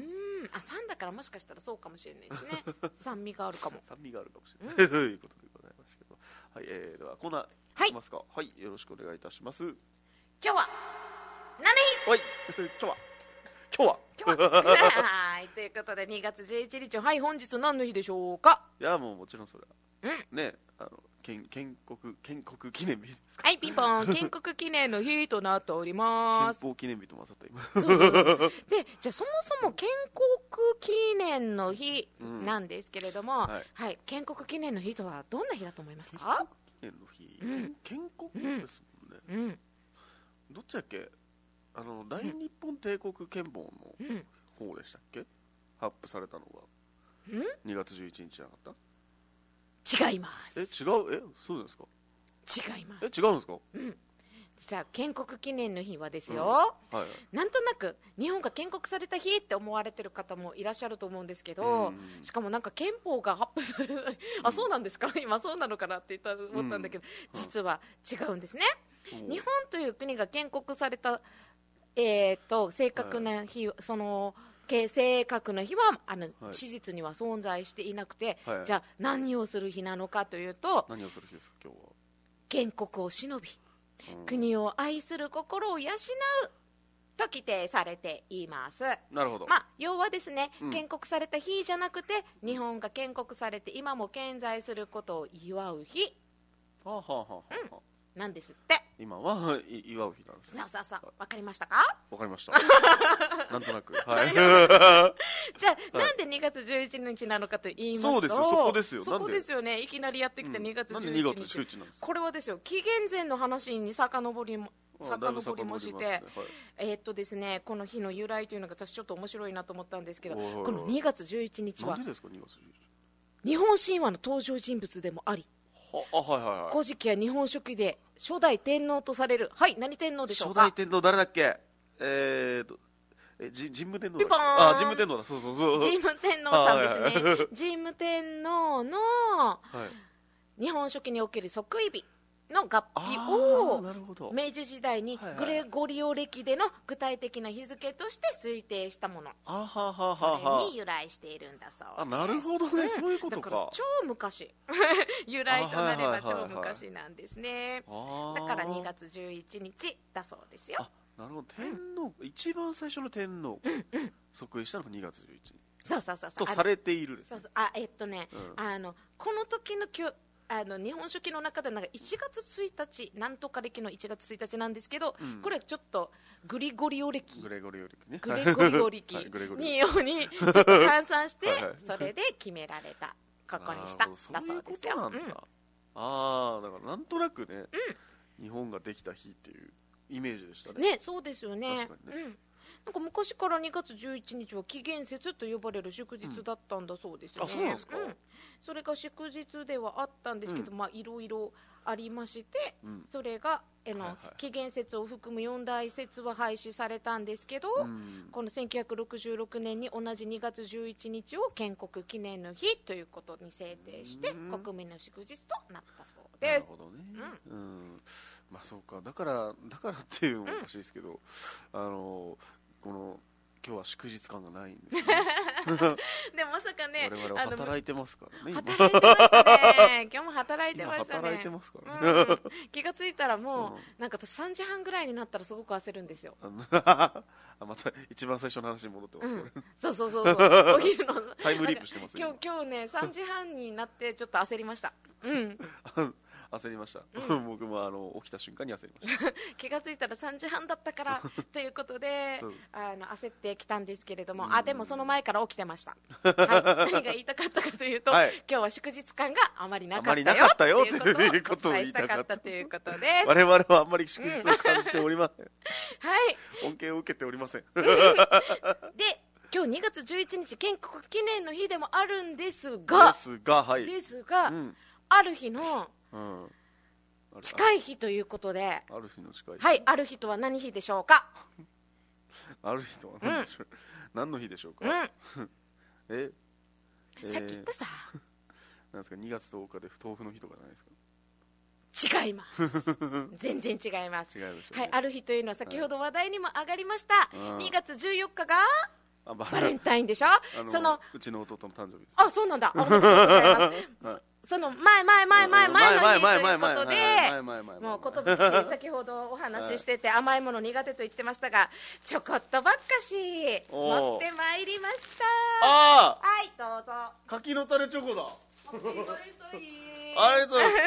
あ、酸だからもしかしたらそうかもしれないですね。酸味があるかも。 酸味があるかもしれない、うん、ということでございますけど、はい、えー、ではコーナーいきますか。はい、はい、よろしくお願いいたします。今日は何の日？ はい、今日は今日は今日ははい、ということでにがつじゅういちにち、はい、本日何の日でしょうか？ いや、もうもちろんそれは、 うん、 ね、あの建建国建国記念日ですか。 はい、ピンポン建国記念の日となっております。 憲法記念日と混ざった今。 そうそうそうで、じゃあそもそも建国記念の日なんですけれども、うん、はい、はい、建国記念の日とはどんな日だと思いますか？ 建国記念の日、うん、建国ですもんね、うん、どっちだっけ、あの大日本帝国憲法の方でしたっけ、発布されたのが、うん、にがつじゅういちにちじゃなかった？ 違います。 え、違う、え、そうですか？ 違います。 え、違うんですか？ うん。実は建国記念の日はですよ、うん、はい、なんとなく日本が建国された日って思われてる方もいらっしゃると思うんですけど、うん、しかもなんか憲法が発布された、うん、あ、そうなんですか、今そうなのかなって言った思ったんだけど、うん、実は違うんですね、うん、日本という国が建国された、えー、と正確な日、はい、その正確な日はあの、はい、史実には存在していなくて、はい、じゃあ何をする日なのかというと、 何をする日ですか今日は？ 建国を偲び、うん、国を愛する心を養うと規定されています。 なるほど、 まあ、要はですね、うん、建国された日じゃなくて日本が建国されて今も健在することを祝う日、 はあはあはあはあ、 うん、なんですって。 今は祝う日なんですね。 そうそうそう、わかりましたか？ わかりましたなんとなく、はい、 じゃあ、はい、なんでにがつじゅういちにちなのかと言いますと、 そうですよ、そこですよ、 そこですよね。いきなりやってきたにがつじゅういちにち、うん、なんでにがつじゅういちなんですか？これはですよ、紀元前の話に遡りも遡りまして、ね、はい、えー、っとですね、この日の由来というのが私ちょっと面白いなと思ったんですけど、このにがつじゅういちにちはなんでですか？にがつじゅういちにち、 日本神話の登場人物でもあり、 あ、はいはいはい、 古事記や日本書紀で初代天皇とされる、はい、何天皇でしょうか？ 初代天皇誰だっけ？えーとえじ神武天皇だっけ？あ、神武天皇だ、そうそうそう、 神武天皇さんですね、はいはい、神武天皇の、はい、日本書紀における即位日の合併を明治時代にグレゴリオ暦での具体的な日付として推定したもの、 あはははそれに由来しているんだそうです。 あ、なるほどね、うん、そういうことか。 だから超昔由来となれば超昔なんですね。だからにがつじゅういちにちだそうですよ。 あ、なるほど、天皇、うん、一番最初の天皇、うんうん、即位したのがにがつじゅういちにち、 そうそうそうそう、 とされているです、ね、 そうそう、あ、えっとね、うん、あのこの時のきゅあの日本書紀の中でなんかいちがつついたち、なんとか暦のいちがつついたちなんですけど、うん、これちょっとグリゴリオ暦、 グレゴリオ暦ね、 グレゴリオ暦にようにちょっと換算してはい、それで決められたここにしただそうですよ。 そういうことなんだ、うん、ああ、だからなんとなくね、うん、日本ができた日っていうイメージでしたね。 ね、そうですよね。確かにね、うん、なんか昔からにがつじゅういちにちは紀元節と呼ばれる祝日だったんだそうですね、 うん、あ、そうなんですか、うん、 それが祝日ではあったんですけど、うん、まあいろいろありまして、うん、それがえの、はいはい、紀元節を含むよん大節は廃止されたんですけど、うん、このせんきゅうひゃくろくじゅうろくねんに同じにがつじゅういちにちを建国記念の日ということに制定して、うん、国民の祝日となったそうです。 なるほどね、うんうん、まあそうか、だからだからっていうのもおかしいですけど、うん、あのこの今日は祝日感がないんですねでもまさかね、 我々は働いてますからね。 働いてましたね今日も働いてましたね。 働いてますからね、うん、 気がついたらもう、うん、なんか私さんじはんぐらいになったらすごく焦るんですよあ、また一番最初の話に戻ってます、うん、 そうそうそうそうお昼のタイムリープしてます今日今日ねさんじはんになってちょっと焦りましたうん焦りました、うん、僕もあの起きた瞬間に焦りました気がついたらさんじはんだったからということであの焦ってきたんですけれども、あでもその前から起きてました、はい、何が言いたかったかというと、はい、今日は祝日感があまりなかったよということをお伝えしたかったということです。 我々はあんまり祝日を感じておりません、うん、 はい恩恵を受けておりません、うん、 で今日にがつじゅういちにち建国記念の日でもあるんですがですが、はい、 ですが、うん、ある日のうん、 近い日ということで、 ある日の近い日、 はい、ある日とは何日でしょうか。 ある日とは何でしょう、うん、何の日でしょうか、うん、ええー、さっき言ったさなんですか、にがつとおかで豆腐の日とかじゃないですか。 違います全然違います。 違うでしょうね。 はい、ある日というのは先ほど話題にも上がりました、はい、にがつじゅうよっかがバレンタインでしょ。 のそのうちの弟の誕生日です。 あ、そうなんだ、おめでとうございます、その前前前前前の日ということで、もうことぶき先ほどお話ししてて甘いもの苦手と言ってましたが、ちょこっとばっかし持ってまいりました。 ああ、はい、どうぞ。 柿の種チョコだ。 ありがとうございます。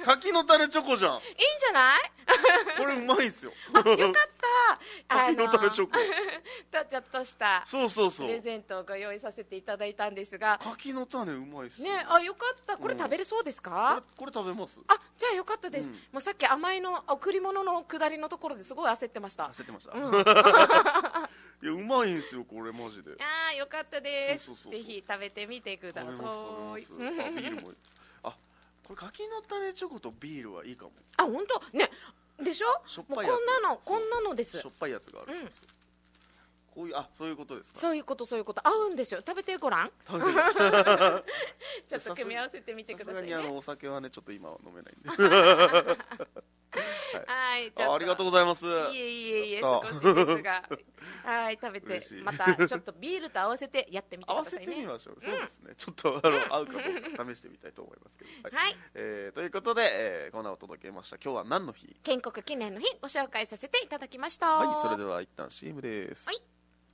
柿の種チョコじゃん。いいんじゃないこれうまいっすよ。 あ、よかった柿の種チョコとちょっとしたそうそうそうプレゼントをご用意させていただいたんですが、 柿の種うまいっすね。あ、よかった。これ食べれそうですか。 うん、こ, れこれ食べます。 あ、じゃあよかったです、うん、もうさっき甘いの贈り物の下りのところですごい焦ってました。 焦ってました、うん、いやうまいんですよこれマジで。 あー、よかったです。ぜひ食べてみてください。 あ、ビールもあ、これ柿の種チョコとビールはいいかも。 あ、本当ね。でしょ。 しょっぱいもうこんなのこんなのです。 しょっぱいやつがある、うん、こういう、あ、そういうことですか。 そういうことそういうこと合うんですよ。食べてごらんちょっと組み合わせてみてくださいね。 さすがにあのお酒はねちょっと今は飲めないんではい、 あ, ありがとうございます。いえいえいえ、少しですがはい食べてまたちょっとビールと合わせてやってみてくださいね。 合わせてみましょう、うん、そうですね。ちょっとあの、うん、合うかどうか試してみたいと思いますけど、はい、はい、えー、ということで、えー、コーナーを届けました。今日は何の日。 建国記念の日ご紹介させていただきました。 はい、それでは一旦 シーエム です。はい。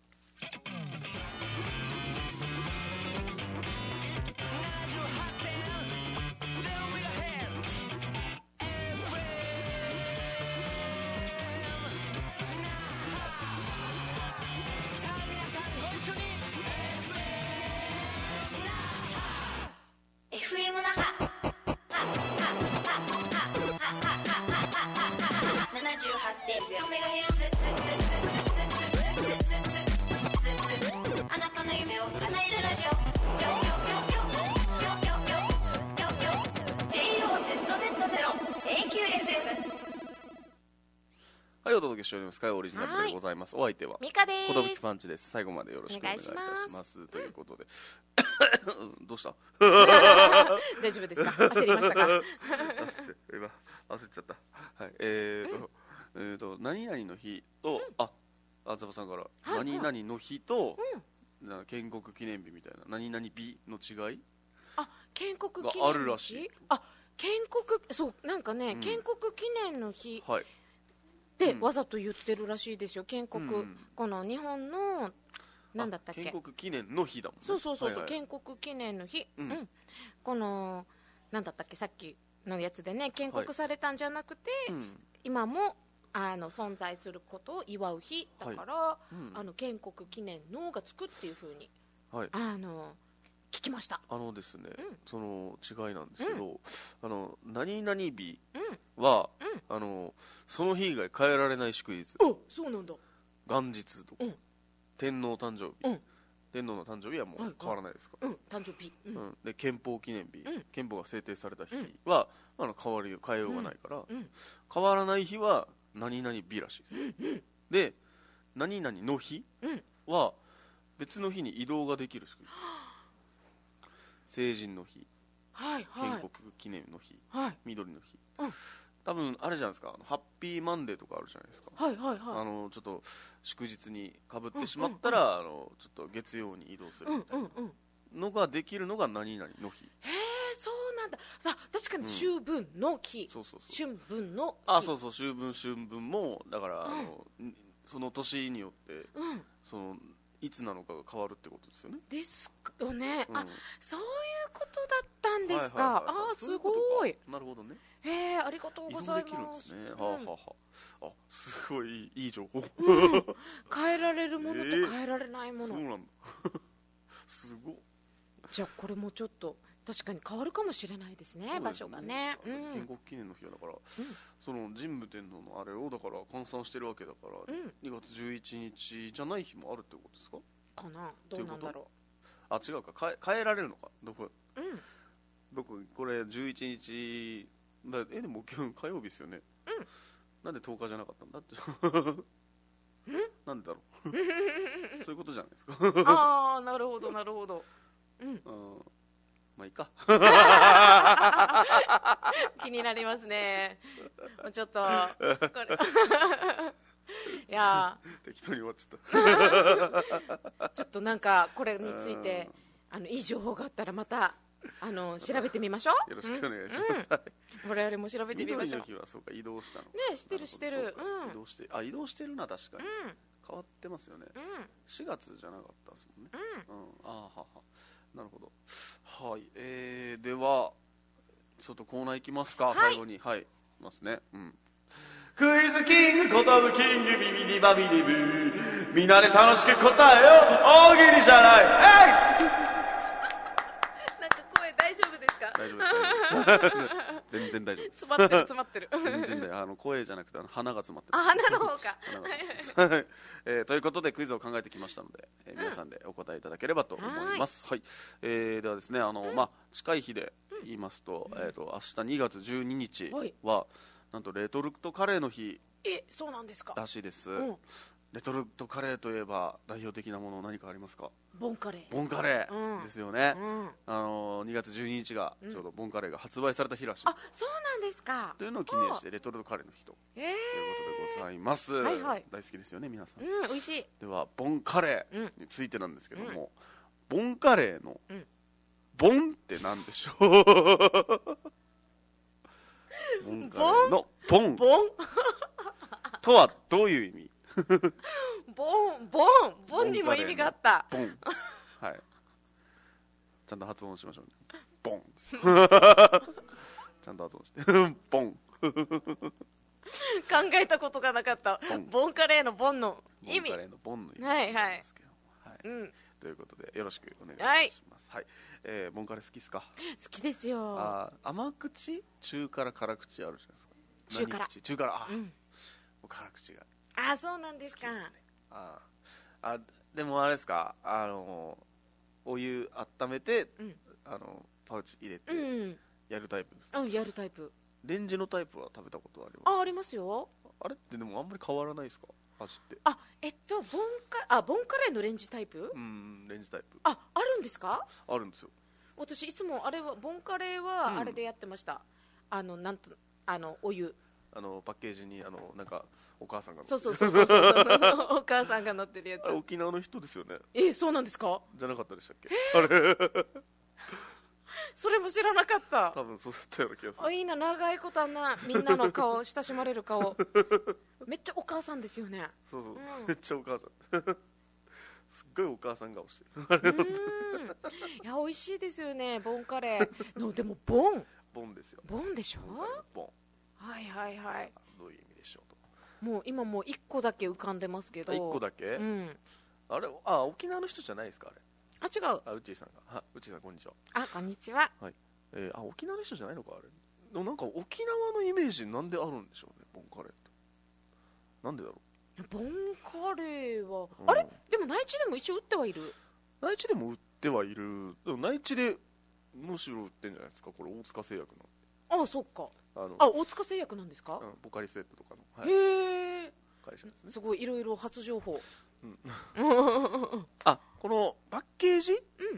はい、お届けしております。スカイオリジナルでございます。お相手はミカです。 コトブキパンチです。最後までよろしくお願いいたします。ますということで、うん、どうした大丈夫ですか。焦りましたか。焦って今焦っちゃった。はい、えーと、うん、えーと何々の日と、うん、あ、あざばさんから、はいはい、何々の日と、うん、な建国記念日みたいな何々日の違い。 あ、建国記念日があるらしい。あ、建国、そうなんかね、うん、建国記念の日。はい。で、うん、わざと言ってるらしいですよ。建国、うん、この日本の何だったっけ。 建国記念の日だもんね。 そうそうそうそう、はいはい、建国記念の日、うんうん、この何だったっけ、さっきのやつでね、建国されたんじゃなくて、はい、今もあの存在することを祝う日だから、はいうん、あの建国記念のがつくっていう風に、はい、あの聞きました。 あのですね、うん、その違いなんですけど、うん、あの何々日は、うん、あのその日以外変えられない祝日。 あ、そうなんだ。 元日とか、うん、天皇誕生日、うん、天皇の誕生日はもう変わらないですか、 はいはい、うん、誕生日、 うん、で憲法記念日、うん、憲法が制定された日は、あの変わり変えようがないから、うん、変わらない日は何々日らしいです、うんうん、で何々の日は別の日に移動ができる祝日、成人の日、はいはい、建国記念の日、はい、緑の日、うん、多分あれじゃないですか、ハッピーマンデーとかあるじゃないですか、 はいはいはい、あのちょっと祝日にかぶってしまったら、うんうんうん、あのちょっと月曜に移動するみたいなのができるのが何々の日。 へえ、そうなんだ。さ、確かに秋分の日、うん、そうそうそう、春分の日、 あ、そうそう、秋分春分もだから、うん、あのその年によって、うん、そのいつなのかが変わるってことですよね。 ですよね、うん、あ、そういうことだったんですか、はいはいはいはい、あ、すごい。 なるほどね。 へえ、ありがとうございます。移動できるんですね、うん、はあはあ、あ、すごいいい情報、 うん、変えられるものと変えられないもの、えー、 そうなんだすごい。 じゃあこれもちょっと確かに変わるかもしれないですね、ですね、場所がね、 うん、建国記念の日はだから、うん、その神武天皇のあれをだから換算してるわけだから、うん、にがつじゅういちにちじゃない日もあるってことですか。 かな、どうなんだろう。 あ、違うか、変え、変えられるのか、どこ、うん、どこ、これじゅういちにちだえでも今日火曜日ですよね。 うん。 なんでとおかじゃなかったんだってなんでだろうそういうことじゃないですかああ、なるほどなるほど。うん。 まあいいか気になりますね。ちょっとこれいや適当に終わっちゃったちょっとなんかこれについてあのいい情報があったらまたあの調べてみましょう。 よろしくお願いします、 うん、我々も調べてみましょう。 緑の日はそうか移動したのね、してるしてる、 うん、移動してあ移動してるな確かに、うん、変わってますよね、 うん、 しがつじゃなかったですもんね、 うんうん、あははなるほど。はい、えー、ではちょっとコーナーいきますか、はい、最後にはいいますね、うん、クイズキングコトブキングビビディバビディブーみんなで楽しく答えよう大喜利じゃないえいなんか声大丈夫ですか？ 大丈夫です全然大丈夫です詰まってる詰まってる全然だあの声じゃなくてあの鼻が詰まってるあ鼻の方かえー、ということでクイズを考えてきましたので、えー、皆さんでお答えいただければと思います、はい、えー、ではですねあの、うんまあ、近い日で言いますと、うんえー、と明日にがつじゅうににちは、はい、なんとレトルトカレーの日えそうなんですからしいです、 うん、 レトルトカレーといえば代表的なもの何かありますか？ ボンカレーボンカレーですよね、 うん、 あのにがつじゅうににちがちょうどボンカレーが発売された日らしい、 うん、あそうなんですかというのを記念してレトルトカレーの日ということでございます、 はいはい、 大好きですよね皆さん、 うん、美味しい。 ではボンカレーについてなんですけども、うん、ボンカレーの、うん、ボンって何でしょうボンカレーのボンボンとはどういう意味ボンボンボンにも意味があったボンはいちゃんと発音しましょうねボンちゃんと発音してボン考えたことがなかったボンカレーのボンの意味ボンカレーのボンの意味はいはい、 はいうん、ということでよろしくお願いします、はいはいえー、ボンカレー好きですか？ 好きですよ。 あ甘口中辛辛口あるじゃないですか。 中辛中辛あ、うん、辛口があそうなんですか。 ですね、ああでもあれですかあのお湯温めて、うん、あのパウチ入れてやるタイプです、 うん、やるタイプ。 レンジのタイプは食べたことあります？ あありますよ。 あれってでもあんまり変わらないですか味って？ あえっとボンカあボンカレーのレンジタイプ？ うんレンジタイプああるんですか？ あるんですよ。 私いつもあれはボンカレーはあれでやってました、うん、あのなんとあのお湯あのパッケージにあのなんかお母さんがそうそうそうそうそうお母さんが乗ってるやつ。 沖縄の人ですよね。 えそうなんですか？ じゃなかったでしたっけ？あれそれも知らなかった。 多分そうだったような気がする。 あいいな長いことあんなみんなの顔親しまれる顔めっちゃお母さんですよね。 そうそう、うん、めっちゃお母さんすっごいお母さん顔してるうんいや美味しいですよねボンカレーのでもボンボンですよ。 ボンでしょ。 ボンはいはいはい。 どういう意味でしょうと。 もう今もういっこだけ浮かんでますけど。 いっこだけ、うん、あれあ沖縄の人じゃないですかあれ。 あ違うあうちーさんがはうちーさんこんにちは。 あこんにちは、 はいえー、あ沖縄の人じゃないのかあれ。でもなんか沖縄のイメージなんであるんでしょうねボンカレーって。なんでだろう。 ボンカレーは、うん、あれでも内地でも一応売ってはいる。 内地でも売ってはいる。でも内地でむしろ売ってんじゃないですかこれ大塚製薬の。 ああそっかあのあ大塚製薬なんですか、 うん、ボカリスエットとかの、はい、 へえ会社ですね。 すごいいろいろ初情報、 うん、あこのパッケージ、うん、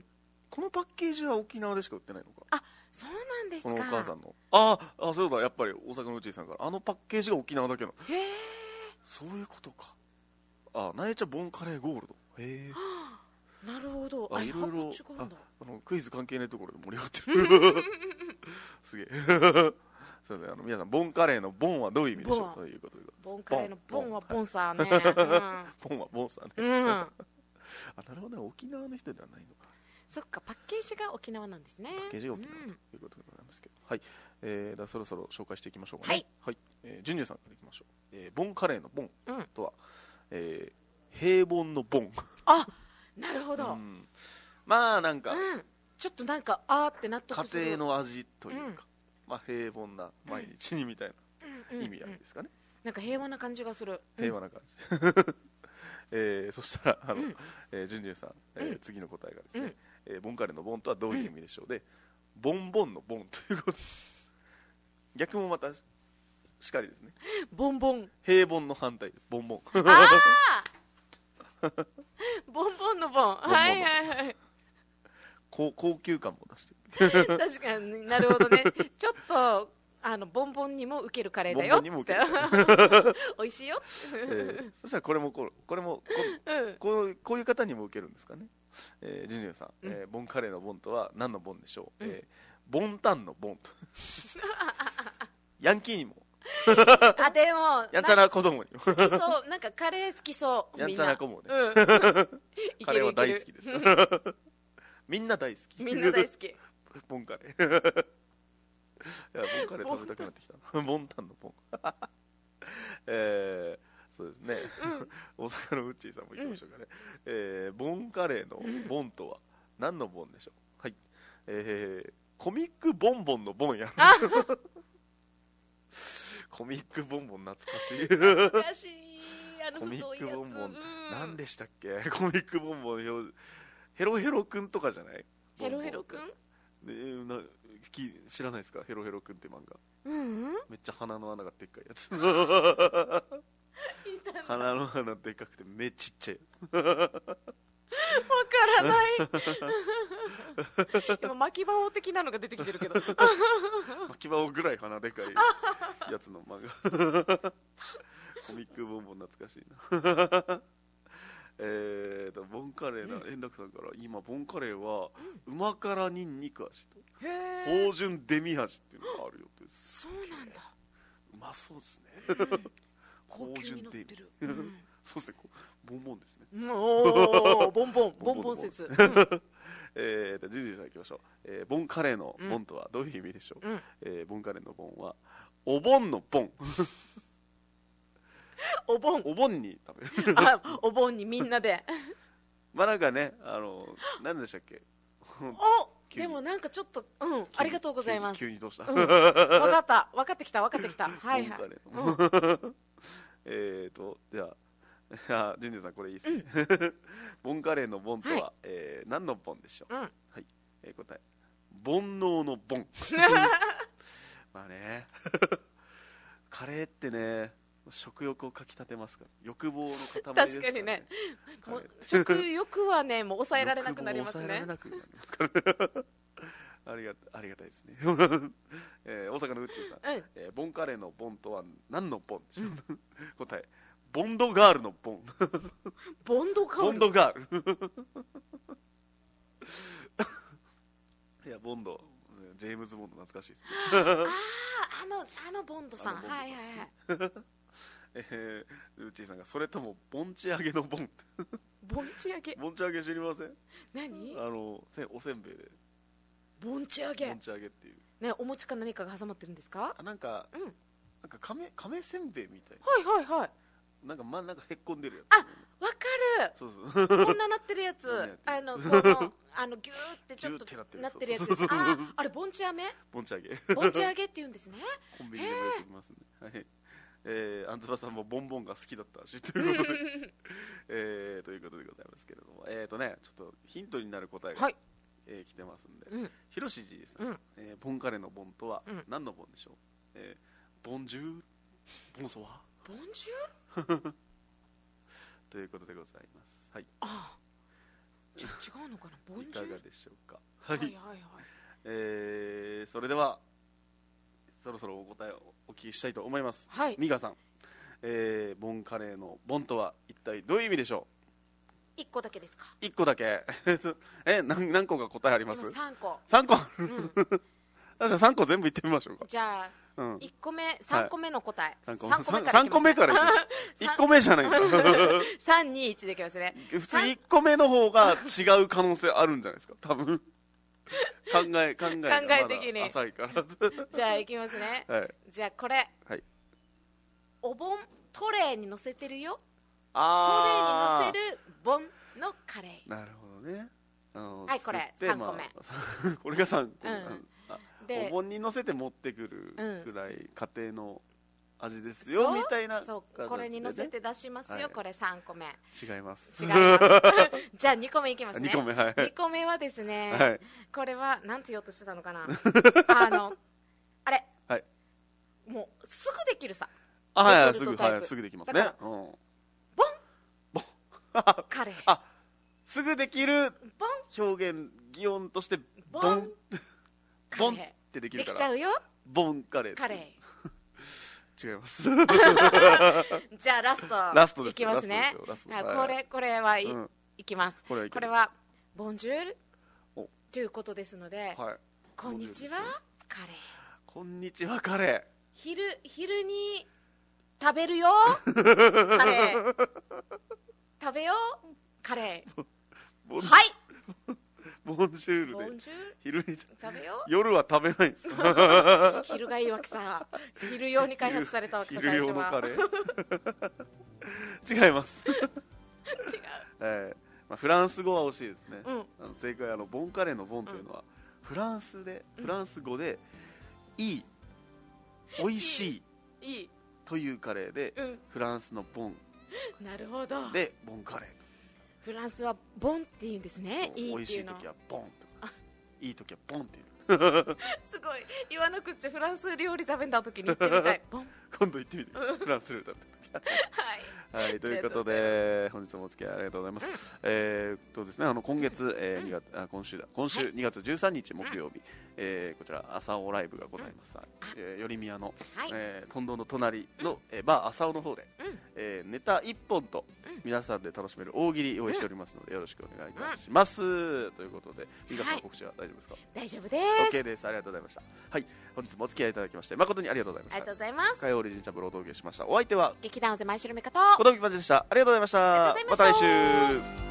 このパッケージは沖縄でしか売ってないのか。 あそうなんですか。 このお母さんのああそうだやっぱり大阪のうちーさんからあのパッケージが沖縄だけの。 へえそういうことか。あなえちゃんボンカレーゴールド。へえ、はあ、なるほど。 あいろいろああのクイズ関係ないところで盛り上がってるすげえすいませんあの皆さんボンカレーのボンはどういう意味でしょうということでボンカレーのボンはボンサーね、 うん、ボンはボンサーね、 うん、あなるほどね沖縄の人ではないのか。 そっかパッケージが沖縄なんですね。 パッケージが沖縄ということでございますけど、うん、はい、えー、ではそろそろ紹介していきましょうかね。 はい、 はいえー、ジュニアさんからいきましょう、えー、ボンカレーのボンとは、うんえー、平凡のボンあなるほど、うん、 まあなんか、 うん、ちょっとなんかあーって納得する家庭の味というか、うんまあ、平凡な毎日にみたいな意味合いですかね、うんうんうん、 なんか平和な感じがする。 平和な感じ、えー、そしたらあの、うんえー、ジュニアさん、えーうん、次の答えがですね、うんえー、ボンカレーのボンとはどういう意味でしょうで、うん、ボンボンのボンということ逆もまたしかりですね。 ボンボン。 平凡の反対です。ボンボン。 ああボンボンのボン。はいはいはい。 高, 高級感も出してる確かになるほどね。ちょっとあのボンボンにも受けるカレーだよ。ボンボンにも受ける美味しいよ、 えー、そしたらこれもこれも こ, うん、こ, うこういう方にも受けるんですかね。えー、ジュニアさん、うん、えー、ボンカレーのボンとは何のボンでしょう、うん、えー、ボンタンのボンとヤンキーにもあでもやんちゃな子供にも好きそう。なんかカレー好きそう。 やんちゃな子もね、うん、カレーは大好きですみんな大好き。 みんな大好き。 ボンカレー。いや、ボンカレー食べたくなってきたな。ボンタンのボン。えー、そうですね。うん、大阪のウッチーさんも行きましょうかね。うん、えー、ボンカレーのボンとは何のボンでしょう。はい。えー、コミックボンボンのボンや。コミックボンボン懐かしい。 懐かしい。あのコミックボンボン、何でしたっけ。コミックボンボン。ヘロヘロくんとかじゃない？ ヘロヘロくんでな知らないですか？ヘロヘロくんって漫画、 うん、 めっちゃ鼻の穴がでっかいやつ鼻の穴でっかくてめっちっちゃいやつわからない今巻き場王的なのが出てきてるけど巻き場王ぐらい鼻でかいやつの漫画コミックボンボン懐かしいなえーとボンカレーな、円楽さんから今ボンカレーは旨辛にんにく味と芳醇デミ味っていうのがあるよって。 そうなんだ。 うまそうですね高級になってる、うん、 そうですね、ボンボンですね。 おーボンボンボンボン説えーとジュジュさんいきましょう、えー、ボンカレーのボンとはどういう意味でしょう、うん、えー、ボンカレーのボンはお盆のボンお盆お盆に食べるあお盆にみんなでまあなんかね、あの何でしたっけおでもなんかちょっとうんありがとうございます。 急にどうした、 うん、分かった分かってきた分かってきたはいはい、うん、 えーとではあジュンジュさんこれいいですね、うん、ボンカレーのボンとは、はい、えー、何のボンでしょう、うん、はい、えー、答え煩悩のボンまあねカレーってね食欲をかきたてますから欲望の塊ですから、ね、 確かにねもう食欲はねもう抑えられなくなりますね。抑えられなくなりますからありがありがたいですね、えー、大阪のウッチーさん、うん、えー、ボンカレーのボンとは何のボンでしょう、うん、答えボンドガールのボンボンドガールボンドガールいやボンドジェームズボンド懐かしいですねあああのあのボンドさん、はいはいはいえー、ウッチーさんがそれともボンチ揚げのボンボンチ揚げボンチ揚げ知りません？ 何？ あのせおせんべいでボンチ揚げボンチ揚げっていうね、お餅か何かが挟まってるんですか？ あなんか、うん、なんか亀亀せんべいみたいなはいはいはいなんか真ん中へっこんでるやつ、 あ、わかるそうそうこんななってるやつあのこのあのギューってちょっとなってるやつです。ああれボンチ揚げボンチ揚げボンチ揚げって言うんですねコンビニでも出てきますね、はいえー、アンズバさんもボンボンが好きだったしということで、えー、ということでございますけれども、えーとね、ちょっとヒントになる答えが、はいえー、来てますんで、うん、ひろしじいさん、うんえー、ボンカレーのボンとは何のボンでしょう、うんえー、ボンジュールボンソワボンジュールということでございます。はい。 ああ、ちょ違うのかなボンジュールいかがでしょうか。はいはいはいはい。 えー、それではそろそろお答えをお聞きしたいと思います。 はい。 ミガさん、えー、ボンカレーのボンとは一体どういう意味でしょう？一個だけですか？ 一個だけ。え、何何個か答えあります？ 三個。 三個。うん、じゃあ三個全部言ってみましょうか。 じゃあ、うん、一個目三個目の答え。 三、はい、個目から三個目から一個目じゃないですか。 三二一でいきますね。 普通一個目の方が違う可能性あるんじゃないですか。多分。考え考え考え的に浅いからじゃあいきますね、はい、じゃあこれ、はい、お盆トレーに乗せてるよあトレーに乗せる盆のカレー。 なるほどね。あのはいこれさんこめ、まあ、これがさんこめ、うん、でお盆に乗せて持ってくるくらい家庭の味ですよ、うん、みたいな、 そう、ね、これに乗せて出しますよ、はい、これさんこめ。 違います違いますじゃあにこめいきますね。 にこめ、はい、 にこめはですね、 はい、 これはなんて言おうとしてたのかなあのあれ、 はい、 もうすぐできるさ。 あ、はい、はい、すぐ、はい、すぐできますね。うん、ボンボンカレー。 あ、すぐできる表現、擬音としてボンボンってできるから。 できちゃうよ。 ボンカレー。 カレー。 違います。 じゃあラスト。 ラストです。 いきますね。これこれはい、うん、いきます。これは、これはボンジュールということですので、はい、こんにちはカレー。 こんにちはカレー。 昼昼に食べるよカレー。食べよカレー。はい。 ボンジュールで昼に食べよ。 夜は食べないんですか？ 昼がいいわけさ。昼用に開発されたわけさ。 昼用のカレー。違います。 違う。 えーまあ、フランス語は惜しいですね。うん、あの正解あのボンカレーのボンというのは、うん、フランスでフランス語で、うん、いい、美味しい、いいというカレーで、うん、フランスのボン。 なるほど。 でボンカレー。 フランスはボンって言うんですね。いいっていうの。 美味しい時はボンとか、いい時はボンっていう。 すごい。言わなくっちゃフランス料理食べた時に言ってみたい。ボン。 今度言ってみて。フランス料理食べた時。はい、はい、ということで本日もお付き合いありがとうございます。うん、えー、とですね、あの今月、えー、にがつあ今週だ今週にがつじゅうさんにち木曜日、うん、えー、こちら朝尾ライブがございます。うん、えー、より宮の、はい、えー、トンドンの隣の、うん、えー、バー朝尾の方で、うん、えー、ネタいっぽんと皆さんで楽しめる大喜利用意しておりますので、よろしくお願いいたします。うん、ということで、ミカさん、告知は大丈夫ですか？ 大丈夫です。 OK です。ありがとうございました。はい、本日もお付き合いいただきまして誠にありがとうございました。 ありがとうございます。 火曜オリジンチャンブルをお届けしました。お相手は劇団おぜまいしろめかと小峠パンチでした。ありがとうございました。また来週。